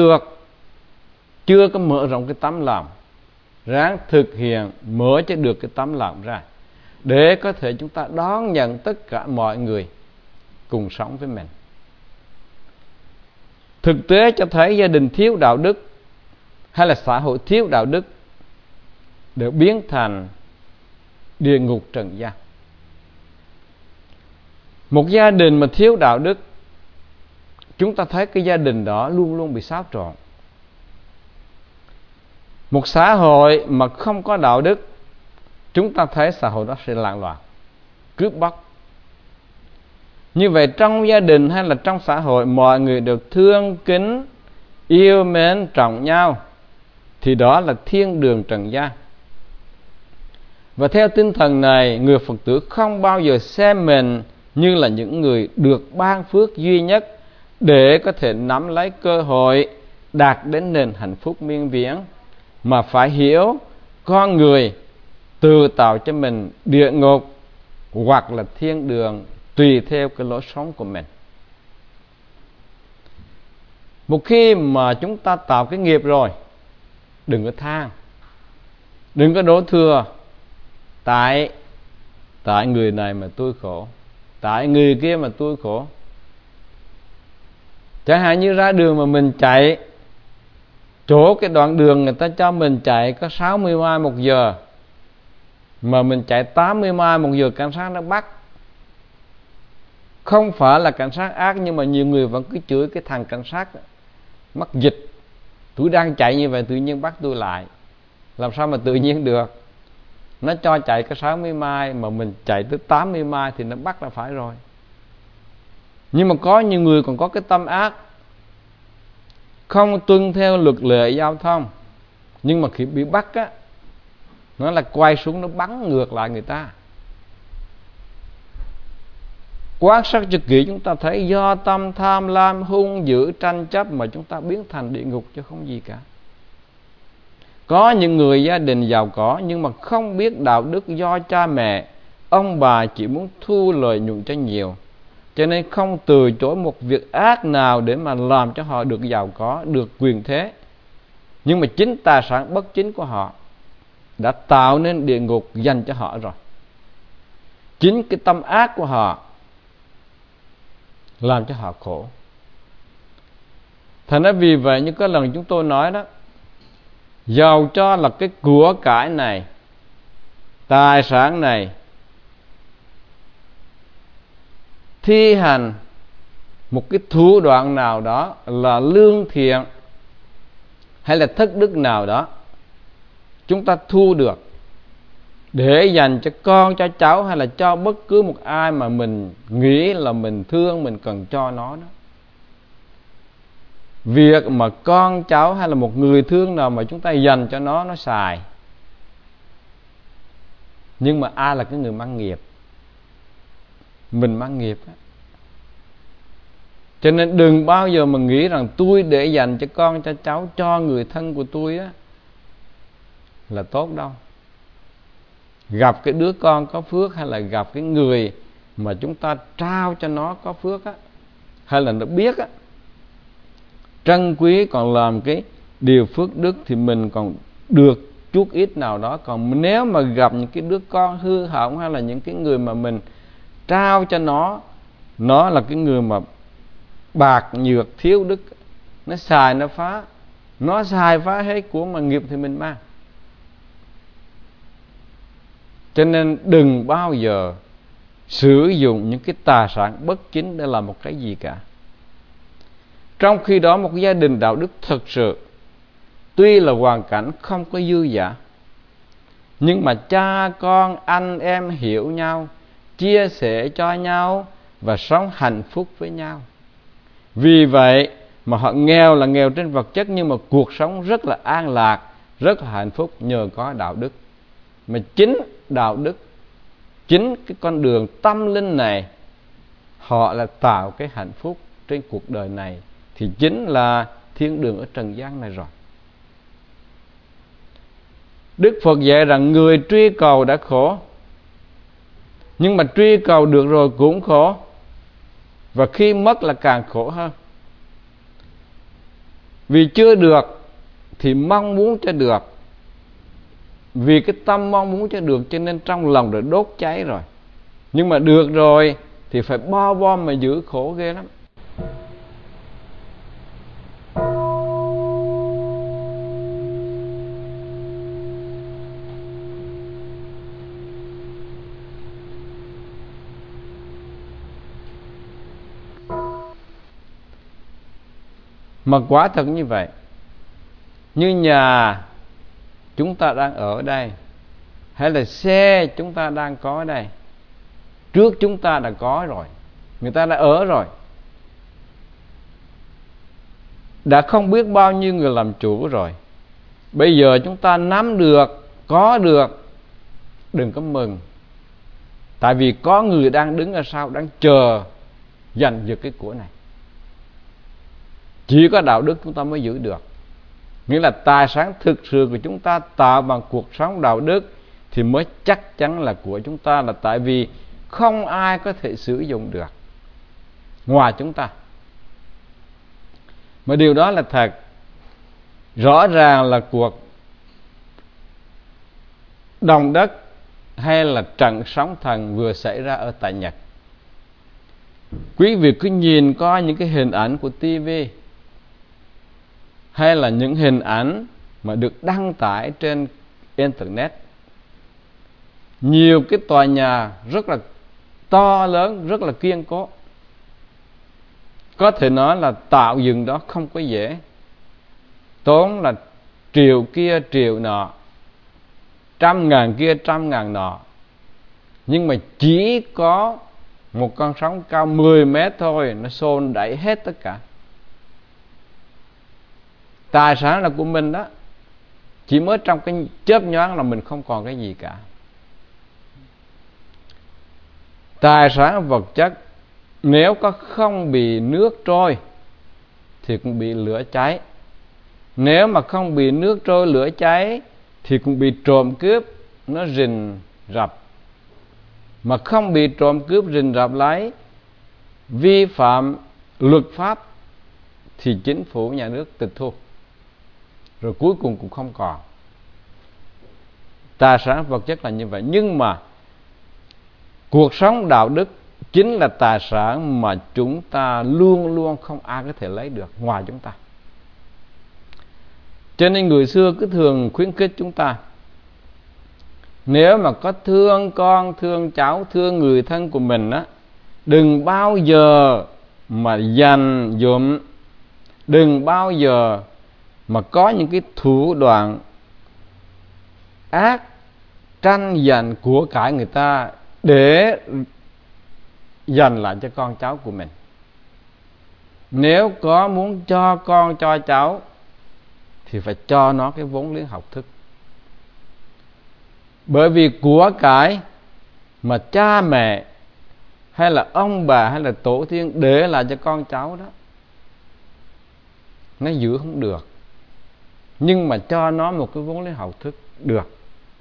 chưa có mở rộng cái tấm lòng, ráng thực hiện mở cho được cái tấm lòng ra, để có thể chúng ta đón nhận tất cả mọi người cùng sống với mình. Thực tế cho thấy gia đình thiếu đạo đức hay là xã hội thiếu đạo đức đều biến thành địa ngục trần gian. Một gia đình mà thiếu đạo đức, chúng ta thấy cái gia đình đó luôn luôn bị xáo trộn. Một xã hội mà không có đạo đức, chúng ta thấy xã hội đó sẽ loạn loạn, cướp bóc. Như vậy trong gia đình hay là trong xã hội, mọi người đều thương kính, yêu mến, trọng nhau, thì đó là thiên đường trần gian. Và theo tinh thần này, người Phật tử không bao giờ xem mình như là những người được ban phước duy nhất để có thể nắm lấy cơ hội đạt đến nền hạnh phúc miên viễn, mà phải hiểu con người tự tạo cho mình địa ngục hoặc là thiên đường tùy theo cái lối sống của mình. Một khi mà chúng ta tạo cái nghiệp rồi, đừng có than, đừng có đổ thừa. Tại người này mà tôi khổ, tại người kia mà tôi khổ. Chẳng hạn như ra đường mà mình chạy, chỗ cái đoạn đường người ta cho mình chạy có 60 mai một giờ, mà mình chạy 80 mai một giờ, cảnh sát nó bắt. Không phải là cảnh sát ác, nhưng mà nhiều người vẫn cứ chửi cái thằng cảnh sát mắc dịch. Tôi đang chạy như vậy tự nhiên bắt tôi lại, làm sao mà tự nhiên được. Nó cho chạy có 60 mai mà mình chạy tới 80 mai thì nó bắt là phải rồi. Nhưng mà có nhiều người còn có cái tâm ác, không tuân theo luật lệ giao thông, nhưng mà khi bị bắt á, nó là quay xuống nó bắn ngược lại người ta. Quan sát cho kỹ, chúng ta thấy do tâm tham lam, hung dữ, tranh chấp mà chúng ta biến thành địa ngục chứ không gì cả. Có những người gia đình giàu có nhưng mà không biết đạo đức, do cha mẹ, ông bà chỉ muốn thu lợi nhuận cho nhiều, cho nên không từ chối một việc ác nào để mà làm cho họ được giàu có, được quyền thế. Nhưng mà chính tài sản bất chính của họ đã tạo nên địa ngục dành cho họ rồi. Chính cái tâm ác của họ làm cho họ khổ. Thành ra vì vậy, như có lần chúng tôi nói đó, giàu cho là cái của cải này, tài sản này, thi hành một cái thủ đoạn nào đó là lương thiện hay là thất đức nào đó, chúng ta thu được để dành cho con, cho cháu, hay là cho bất cứ một ai mà mình nghĩ là mình thương, mình cần cho nó đó. Việc mà con cháu hay là một người thương nào mà chúng ta dành cho nó xài. Nhưng mà ai là cái người mang nghiệp? Mình mang nghiệp á. Cho nên đừng bao giờ mà nghĩ rằng tôi để dành cho con, cho cháu, cho người thân của tôi á là tốt đâu. Gặp cái đứa con có phước, hay là gặp cái người mà chúng ta trao cho nó có phước á, hay là nó biết á, trân quý, còn làm cái điều phước đức, thì mình còn được chút ít nào đó. Còn nếu mà gặp những cái đứa con hư hỏng, hay là những cái người mà mình trao cho nó là cái người mà bạc nhược, thiếu đức, nó xài nó phá, nó xài phá hết của mà nghiệp thì mình mang. Cho nên đừng bao giờ sử dụng những cái tài sản bất chính để làm một cái gì cả. Trong khi đó, một gia đình đạo đức thực sự, tuy là hoàn cảnh không có dư dả, nhưng mà cha con, anh em hiểu nhau, chia sẻ cho nhau và sống hạnh phúc với nhau. Vì vậy mà họ nghèo là nghèo trên vật chất, nhưng mà cuộc sống rất là an lạc, rất là hạnh phúc nhờ có đạo đức. Mà chính đạo đức, chính cái con đường tâm linh này, họ là tạo cái hạnh phúc trên cuộc đời này, thì chính là thiên đường ở trần gian này rồi. Đức Phật dạy rằng người truy cầu đã khổ, Nhưng mà truy cầu được rồi cũng khổ, và khi mất là càng khổ hơn. Vì chưa được thì mong muốn cho được, vì cái tâm mong muốn cho được cho nên trong lòng đã đốt cháy rồi. Nhưng mà được rồi thì phải bo bo mà giữ, khổ ghê lắm. Mà quả thật như vậy, như nhà chúng ta đang ở đây, hay là xe chúng ta đang có đây, trước chúng ta đã có rồi, người ta đã ở rồi, đã không biết bao nhiêu người làm chủ rồi. Bây giờ chúng ta nắm được, có được, đừng có mừng, tại vì có người đang đứng ở sau, đang chờ giành giật cái của này. Chỉ có đạo đức chúng ta mới giữ được. Nghĩa là tài sản thực sự của chúng ta tạo bằng cuộc sống đạo đức thì mới chắc chắn là của chúng ta, là tại vì không ai có thể sử dụng được ngoài chúng ta. Mà điều đó là thật. Rõ ràng là cuộc động đất hay là trận sóng thần vừa xảy ra ở tại Nhật. Quý vị cứ nhìn coi những cái hình ảnh của TV, hay là những hình ảnh mà được đăng tải trên Internet. Nhiều cái tòa nhà rất là to lớn, rất là kiên cố. Có thể nói là tạo dựng đó không có dễ, tốn là triệu kia triệu nọ, 100.000 kia 100.000 nọ. Nhưng mà chỉ có một con sóng cao 10 mét thôi, nó xô đẩy hết tất cả. Tài sản là của mình đó, chỉ mới trong cái chớp nhoáng là mình không còn cái gì cả. Tài sản vật chất nếu có không bị nước trôi thì cũng bị lửa cháy. Nếu mà không bị nước trôi lửa cháy thì cũng bị trộm cướp, nó rình rập. Mà không bị trộm cướp rình rập lấy, vi phạm luật pháp thì chính phủ nhà nước tịch thu, rồi cuối cùng cũng không còn. Tài sản vật chất là như vậy. Nhưng mà cuộc sống đạo đức chính là tài sản mà chúng ta luôn luôn không ai có thể lấy được ngoài chúng ta. Cho nên người xưa cứ thường khuyến khích chúng ta, nếu mà có thương con, thương cháu, thương người thân của mình á, đừng bao giờ mà dành dụm, đừng bao giờ mà có những cái thủ đoạn ác tranh giành của cải người ta để dành lại cho con cháu của mình. Nếu có muốn cho con cho cháu thì phải cho nó cái vốn liếng học thức. Bởi vì của cải mà cha mẹ hay là ông bà hay là tổ tiên để lại cho con cháu đó, nó giữ không được. Nhưng mà cho nó một cái vốn liếng học thức được.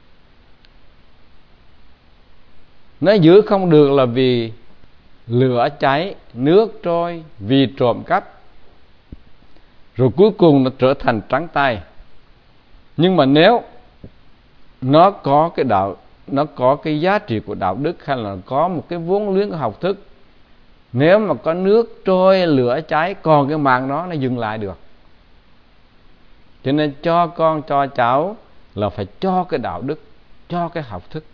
Nó giữ không được là vì lửa cháy, nước trôi, vì trộm cắp, rồi cuối cùng nó trở thành trắng tay. Nhưng mà nếu nó có cái đạo, nó có cái giá trị của đạo đức, hay là có một cái vốn liếng của học thức, nếu mà có nước trôi, lửa cháy, còn cái mạng nó dừng lại được. Cho nên cho con cho cháu là phải cho cái đạo đức, cho cái học thức.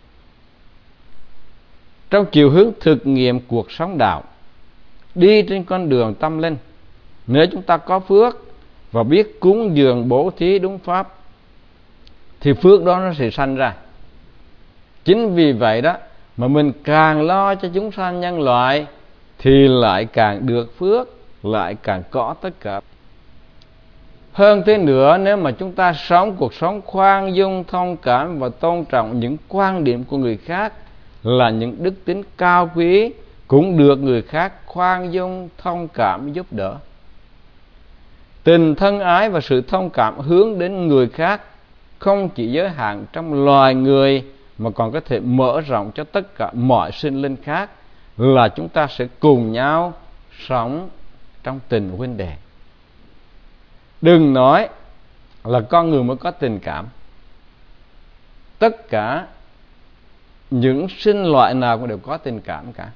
Trong chiều hướng thực nghiệm cuộc sống đạo, đi trên con đường tâm linh, nếu chúng ta có phước và biết cúng dường bố thí đúng pháp thì phước đó nó sẽ sanh ra. Chính vì vậy đó mà mình càng lo cho chúng sanh nhân loại thì lại càng được phước, lại càng có tất cả. Hơn thế nữa, nếu mà chúng ta sống cuộc sống khoan dung, thông cảm và tôn trọng những quan điểm của người khác là những đức tính cao quý, cũng được người khác khoan dung, thông cảm, giúp đỡ. Tình thân ái và sự thông cảm hướng đến người khác không chỉ giới hạn trong loài người mà còn có thể mở rộng cho tất cả mọi sinh linh khác, là chúng ta sẽ cùng nhau sống trong tình huynh đệ. Đừng nói là con người mới có tình cảm. Tất cả những sinh loại nào cũng đều có tình cảm cả,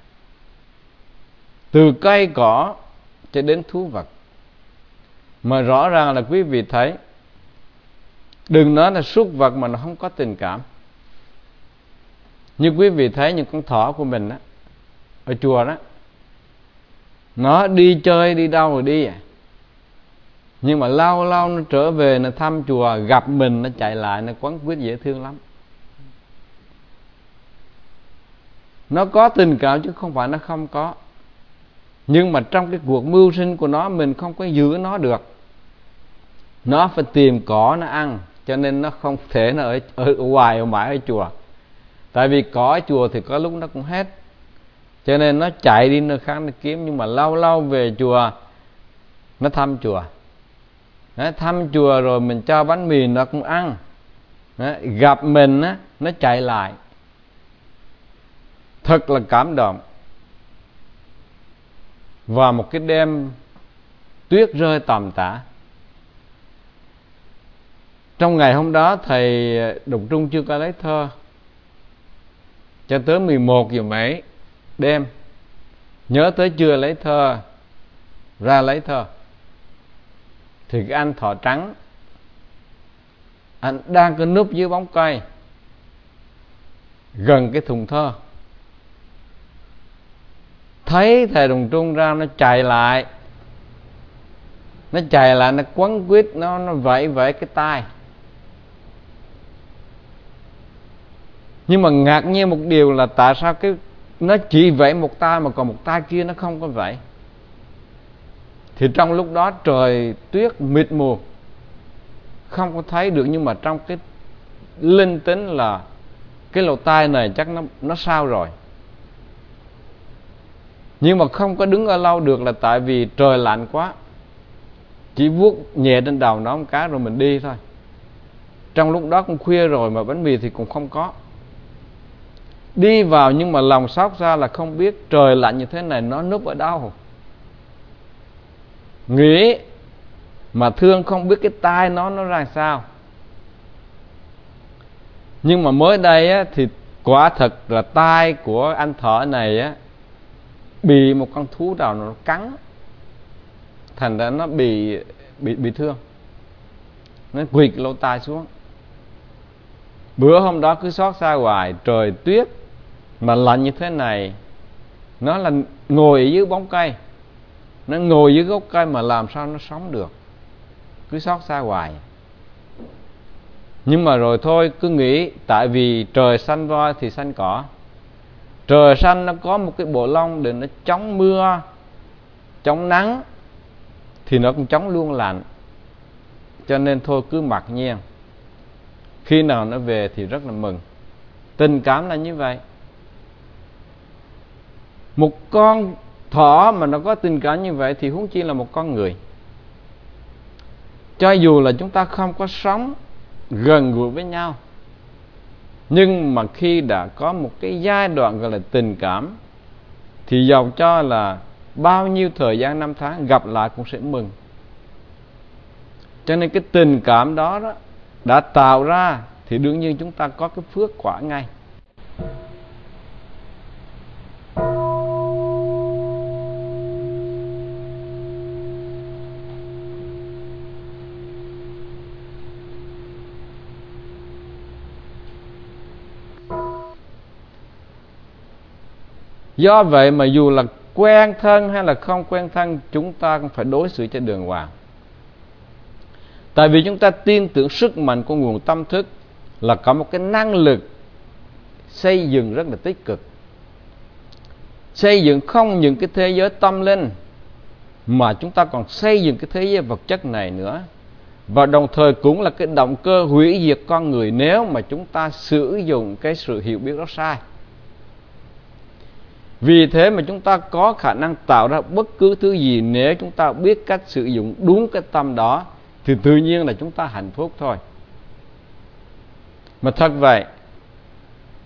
từ cây cỏ cho đến thú vật. Mà rõ ràng là quý vị thấy, đừng nói là súc vật mà nó không có tình cảm. Như quý vị thấy những con thỏ của mình đó, ở chùa đó, nó đi chơi đi đâu rồi đi, nhưng mà lâu lâu nó trở về, nó thăm chùa, gặp mình nó chạy lại, nó quấn quýt dễ thương lắm. Nó có tình cảm chứ không phải nó không có. Nhưng mà trong cái cuộc mưu sinh của nó, mình không có giữ nó được. Nó phải tìm cỏ nó ăn, cho nên nó không thể nó ở hoài ở mãi ở chùa. Tại vì cỏ ở chùa thì có lúc nó cũng hết, cho nên nó chạy đi nơi khác nó kiếm. Nhưng mà lâu lâu về chùa, nó thăm chùa. Đấy, thăm chùa rồi mình cho bánh mì nó cũng ăn. Đấy, gặp mình á, nó chạy lại. Thật là cảm động. Và một cái đêm tuyết rơi tầm tã, trong ngày hôm đó thầy Đục Trung chưa có lấy thơ, cho tới 11 giờ mấy đêm nhớ tới chưa lấy thơ, ra lấy thơ. Thì cái anh thỏ trắng, anh đang có núp dưới bóng cây gần cái thùng thơ, thấy thầy Đồng Trung ra, nó chạy lại, nó quấn quýt, nó vẫy vẫy cái tay. Nhưng mà ngạc nhiên một điều là tại sao nó chỉ vẫy một tay mà còn một tay kia nó không có vẫy. Thì trong lúc đó trời tuyết mịt mù, không có thấy được. Nhưng mà trong cái linh tính là cái lỗ tai này chắc nó sao rồi. Nhưng mà không có đứng ở lâu được, là tại vì trời lạnh quá. Chỉ vuốt nhẹ trên đầu nó một cái rồi mình đi thôi. Trong lúc đó cũng khuya rồi mà bánh mì thì cũng không có. Đi vào nhưng mà lòng xót xa là không biết trời lạnh như thế này nó núp ở đâu. Nghĩ mà thương không biết cái tai nó ra sao. Nhưng mà mới đây á, thì quả thật là tai của anh thợ này á, bị một con thú nào nó cắn, thành ra nó bị thương, nó quỵt lỗ tai xuống. Bữa hôm đó cứ xót xa hoài, trời tuyết mà lạnh như thế này. Nó là ngồi ở dưới bóng cây, nó ngồi dưới gốc cây mà làm sao nó sống được, cứ xót xa hoài. Nhưng mà rồi thôi, cứ nghĩ tại vì trời xanh voi thì xanh cỏ. Trời xanh nó có một cái bộ lông để nó chống mưa, chống nắng, thì nó cũng chống luôn lạnh. Cho nên thôi cứ mặc nhiên, khi nào nó về thì rất là mừng. Tình cảm là như vậy. Một con thỏ mà nó có tình cảm như vậy thì huống chi là một con người. Cho dù là chúng ta không có sống gần gũi với nhau, nhưng mà khi đã có một cái giai đoạn gọi là tình cảm, thì dầu cho là bao nhiêu thời gian năm tháng gặp lại cũng sẽ mừng. Cho nên cái tình cảm đó đã tạo ra thì đương nhiên chúng ta có cái phước quả ngay. Do vậy mà dù là quen thân hay là không quen thân, chúng ta cũng phải đối xử cho đàng hoàng. Tại vì chúng ta tin tưởng sức mạnh của nguồn tâm thức là có một cái năng lực xây dựng rất là tích cực. Xây dựng không những cái thế giới tâm linh, mà chúng ta còn xây dựng cái thế giới vật chất này nữa. Và đồng thời cũng là cái động cơ hủy diệt con người nếu mà chúng ta sử dụng cái sự hiểu biết đó sai. Vì thế mà chúng ta có khả năng tạo ra bất cứ thứ gì nếu chúng ta biết cách sử dụng đúng cái tâm đó, thì tự nhiên là chúng ta hạnh phúc thôi. Mà thật vậy,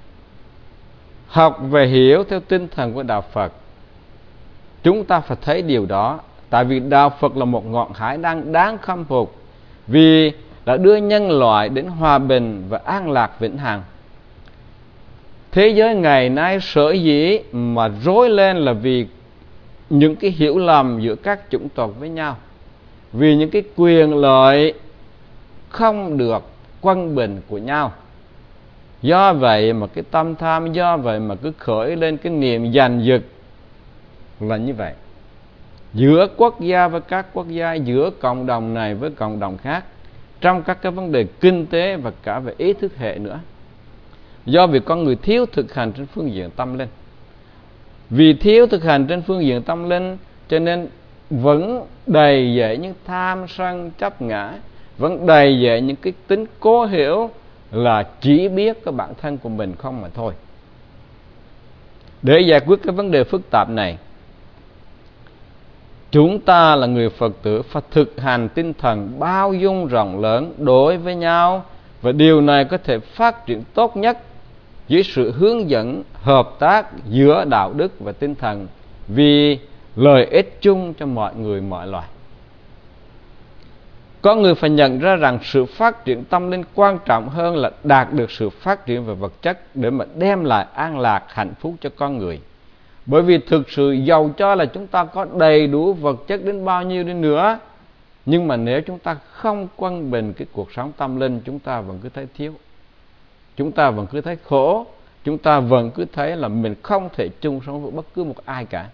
học và hiểu theo tinh thần của đạo Phật, chúng ta phải thấy điều đó. Tại vì đạo Phật là một ngọn hải đăng đáng khâm phục, vì đã đưa nhân loại đến hòa bình và an lạc vĩnh hằng. Thế giới ngày nay sở dĩ mà rối lên là vì những cái hiểu lầm giữa các chủng tộc với nhau, vì những cái quyền lợi không được quân bình của nhau. Do vậy mà cái tâm tham, do vậy mà cứ khởi lên cái niềm giành giật là như vậy, giữa quốc gia với các quốc gia, giữa cộng đồng này với cộng đồng khác, trong các cái vấn đề kinh tế và cả về ý thức hệ nữa. Do vì con người thiếu thực hành trên phương diện tâm linh. Vì thiếu thực hành trên phương diện tâm linh cho nên vẫn đầy dẫy những tham sân chấp ngã, vẫn đầy dẫy những cái tính cố hiểu là chỉ biết cái bản thân của mình không mà thôi. Để giải quyết cái vấn đề phức tạp này, chúng ta là người Phật tử phải thực hành tinh thần bao dung rộng lớn đối với nhau, và điều này có thể phát triển tốt nhất dưới sự hướng dẫn hợp tác giữa đạo đức và tinh thần, vì lợi ích chung cho mọi người mọi loài. Con người phải nhận ra rằng sự phát triển tâm linh quan trọng hơn là đạt được sự phát triển về vật chất để mà đem lại an lạc hạnh phúc cho con người. Bởi vì thực sự dầu cho là chúng ta có đầy đủ vật chất đến bao nhiêu đi nữa, nhưng mà nếu chúng ta không quân bình cái cuộc sống tâm linh, chúng ta vẫn cứ thấy thiếu, chúng ta vẫn cứ thấy khổ, chúng ta vẫn cứ thấy là mình không thể chung sống với bất cứ một ai cả.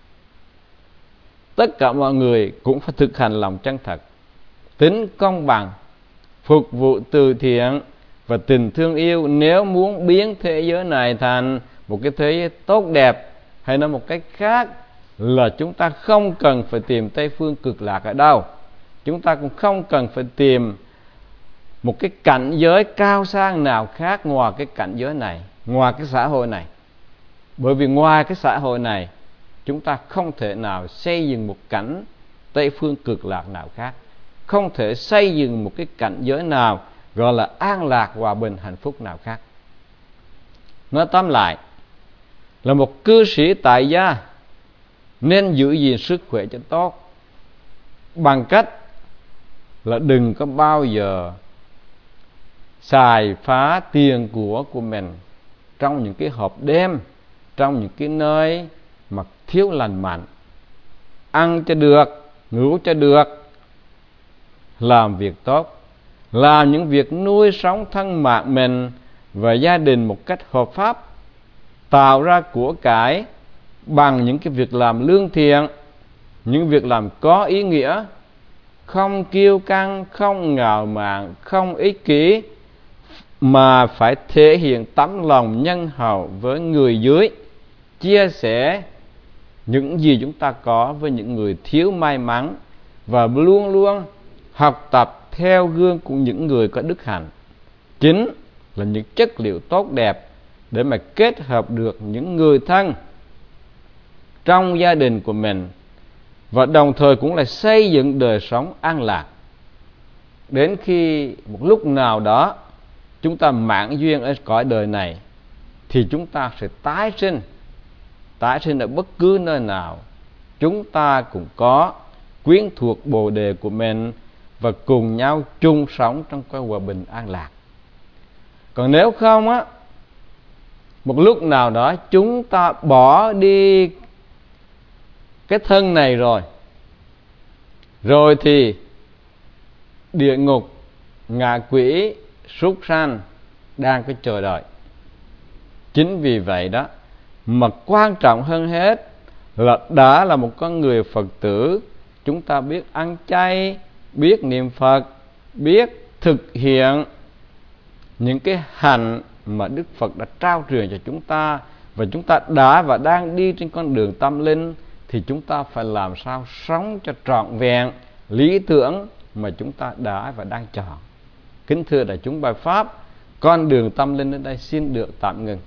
Tất cả mọi người cũng phải thực hành lòng chân thật, tính công bằng, phục vụ từ thiện và tình thương yêu, nếu muốn biến thế giới này thành một cái thế giới tốt đẹp. Hay nói một cách khác là chúng ta không cần phải tìm Tây phương cực lạc ở đâu, chúng ta cũng không cần phải tìm một cái cảnh giới cao sang nào khác ngoài cái cảnh giới này, ngoài cái xã hội này. Bởi vì ngoài cái xã hội này, chúng ta không thể nào xây dựng một cảnh Tây phương cực lạc nào khác, không thể xây dựng một cái cảnh giới nào gọi là an lạc, hòa bình, hạnh phúc nào khác. Nói tóm lại là một cư sĩ tại gia nên giữ gìn sức khỏe cho tốt, bằng cách là đừng có bao giờ xài phá tiền của mình trong những cái hộp đêm, trong những cái nơi mà thiếu lành mạnh. Ăn cho được, ngủ cho được, làm việc tốt, làm những việc nuôi sống thân mạng mình và gia đình một cách hợp pháp, tạo ra của cải bằng những cái việc làm lương thiện, những việc làm có ý nghĩa, không kiêu căng, không ngạo mạn, không ích kỷ, mà phải thể hiện tấm lòng nhân hậu với người dưới, chia sẻ những gì chúng ta có với những người thiếu may mắn, và luôn luôn học tập theo gương của những người có đức hạnh. Chính là những chất liệu tốt đẹp để mà kết hợp được những người thân trong gia đình của mình, và đồng thời cũng là xây dựng đời sống an lạc. Đến khi một lúc nào đó chúng ta mãn duyên ở cõi đời này, thì chúng ta sẽ tái sinh ở bất cứ nơi nào. Chúng ta cũng có quyến thuộc bồ đề của mình và cùng nhau chung sống trong cái hòa bình an lạc. Còn nếu không á, một lúc nào đó chúng ta bỏ đi cái thân này rồi thì địa ngục, ngạ quỷ, súc sanh đang có chờ đợi. Chính vì vậy đó mà quan trọng hơn hết là đã là một con người Phật tử, chúng ta biết ăn chay, biết niệm Phật, biết thực hiện những cái hạnh mà Đức Phật đã trao truyền cho chúng ta, và chúng ta đã và đang đi trên con đường tâm linh, thì chúng ta phải làm sao sống cho trọn vẹn lý tưởng mà chúng ta đã và đang chọn. Kính thưa đại chúng bài pháp, con đường tâm linh đến đây xin được tạm ngừng.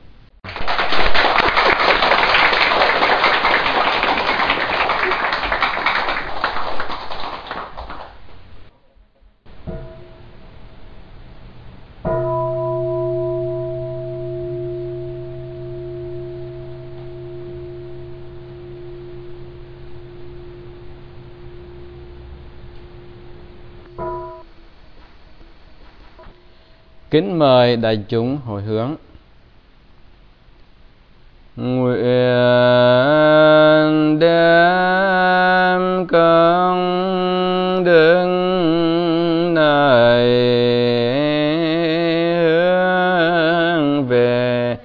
Kính mời đại chúng hồi hướng. Nguyện đem công đức này hướng về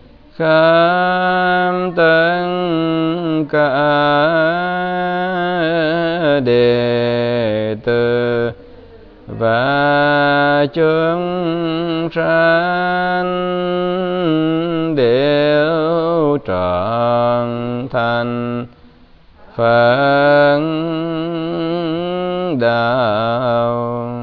khắp tất cả đệ tử và chúng sanh đều trọn thành Phật đạo.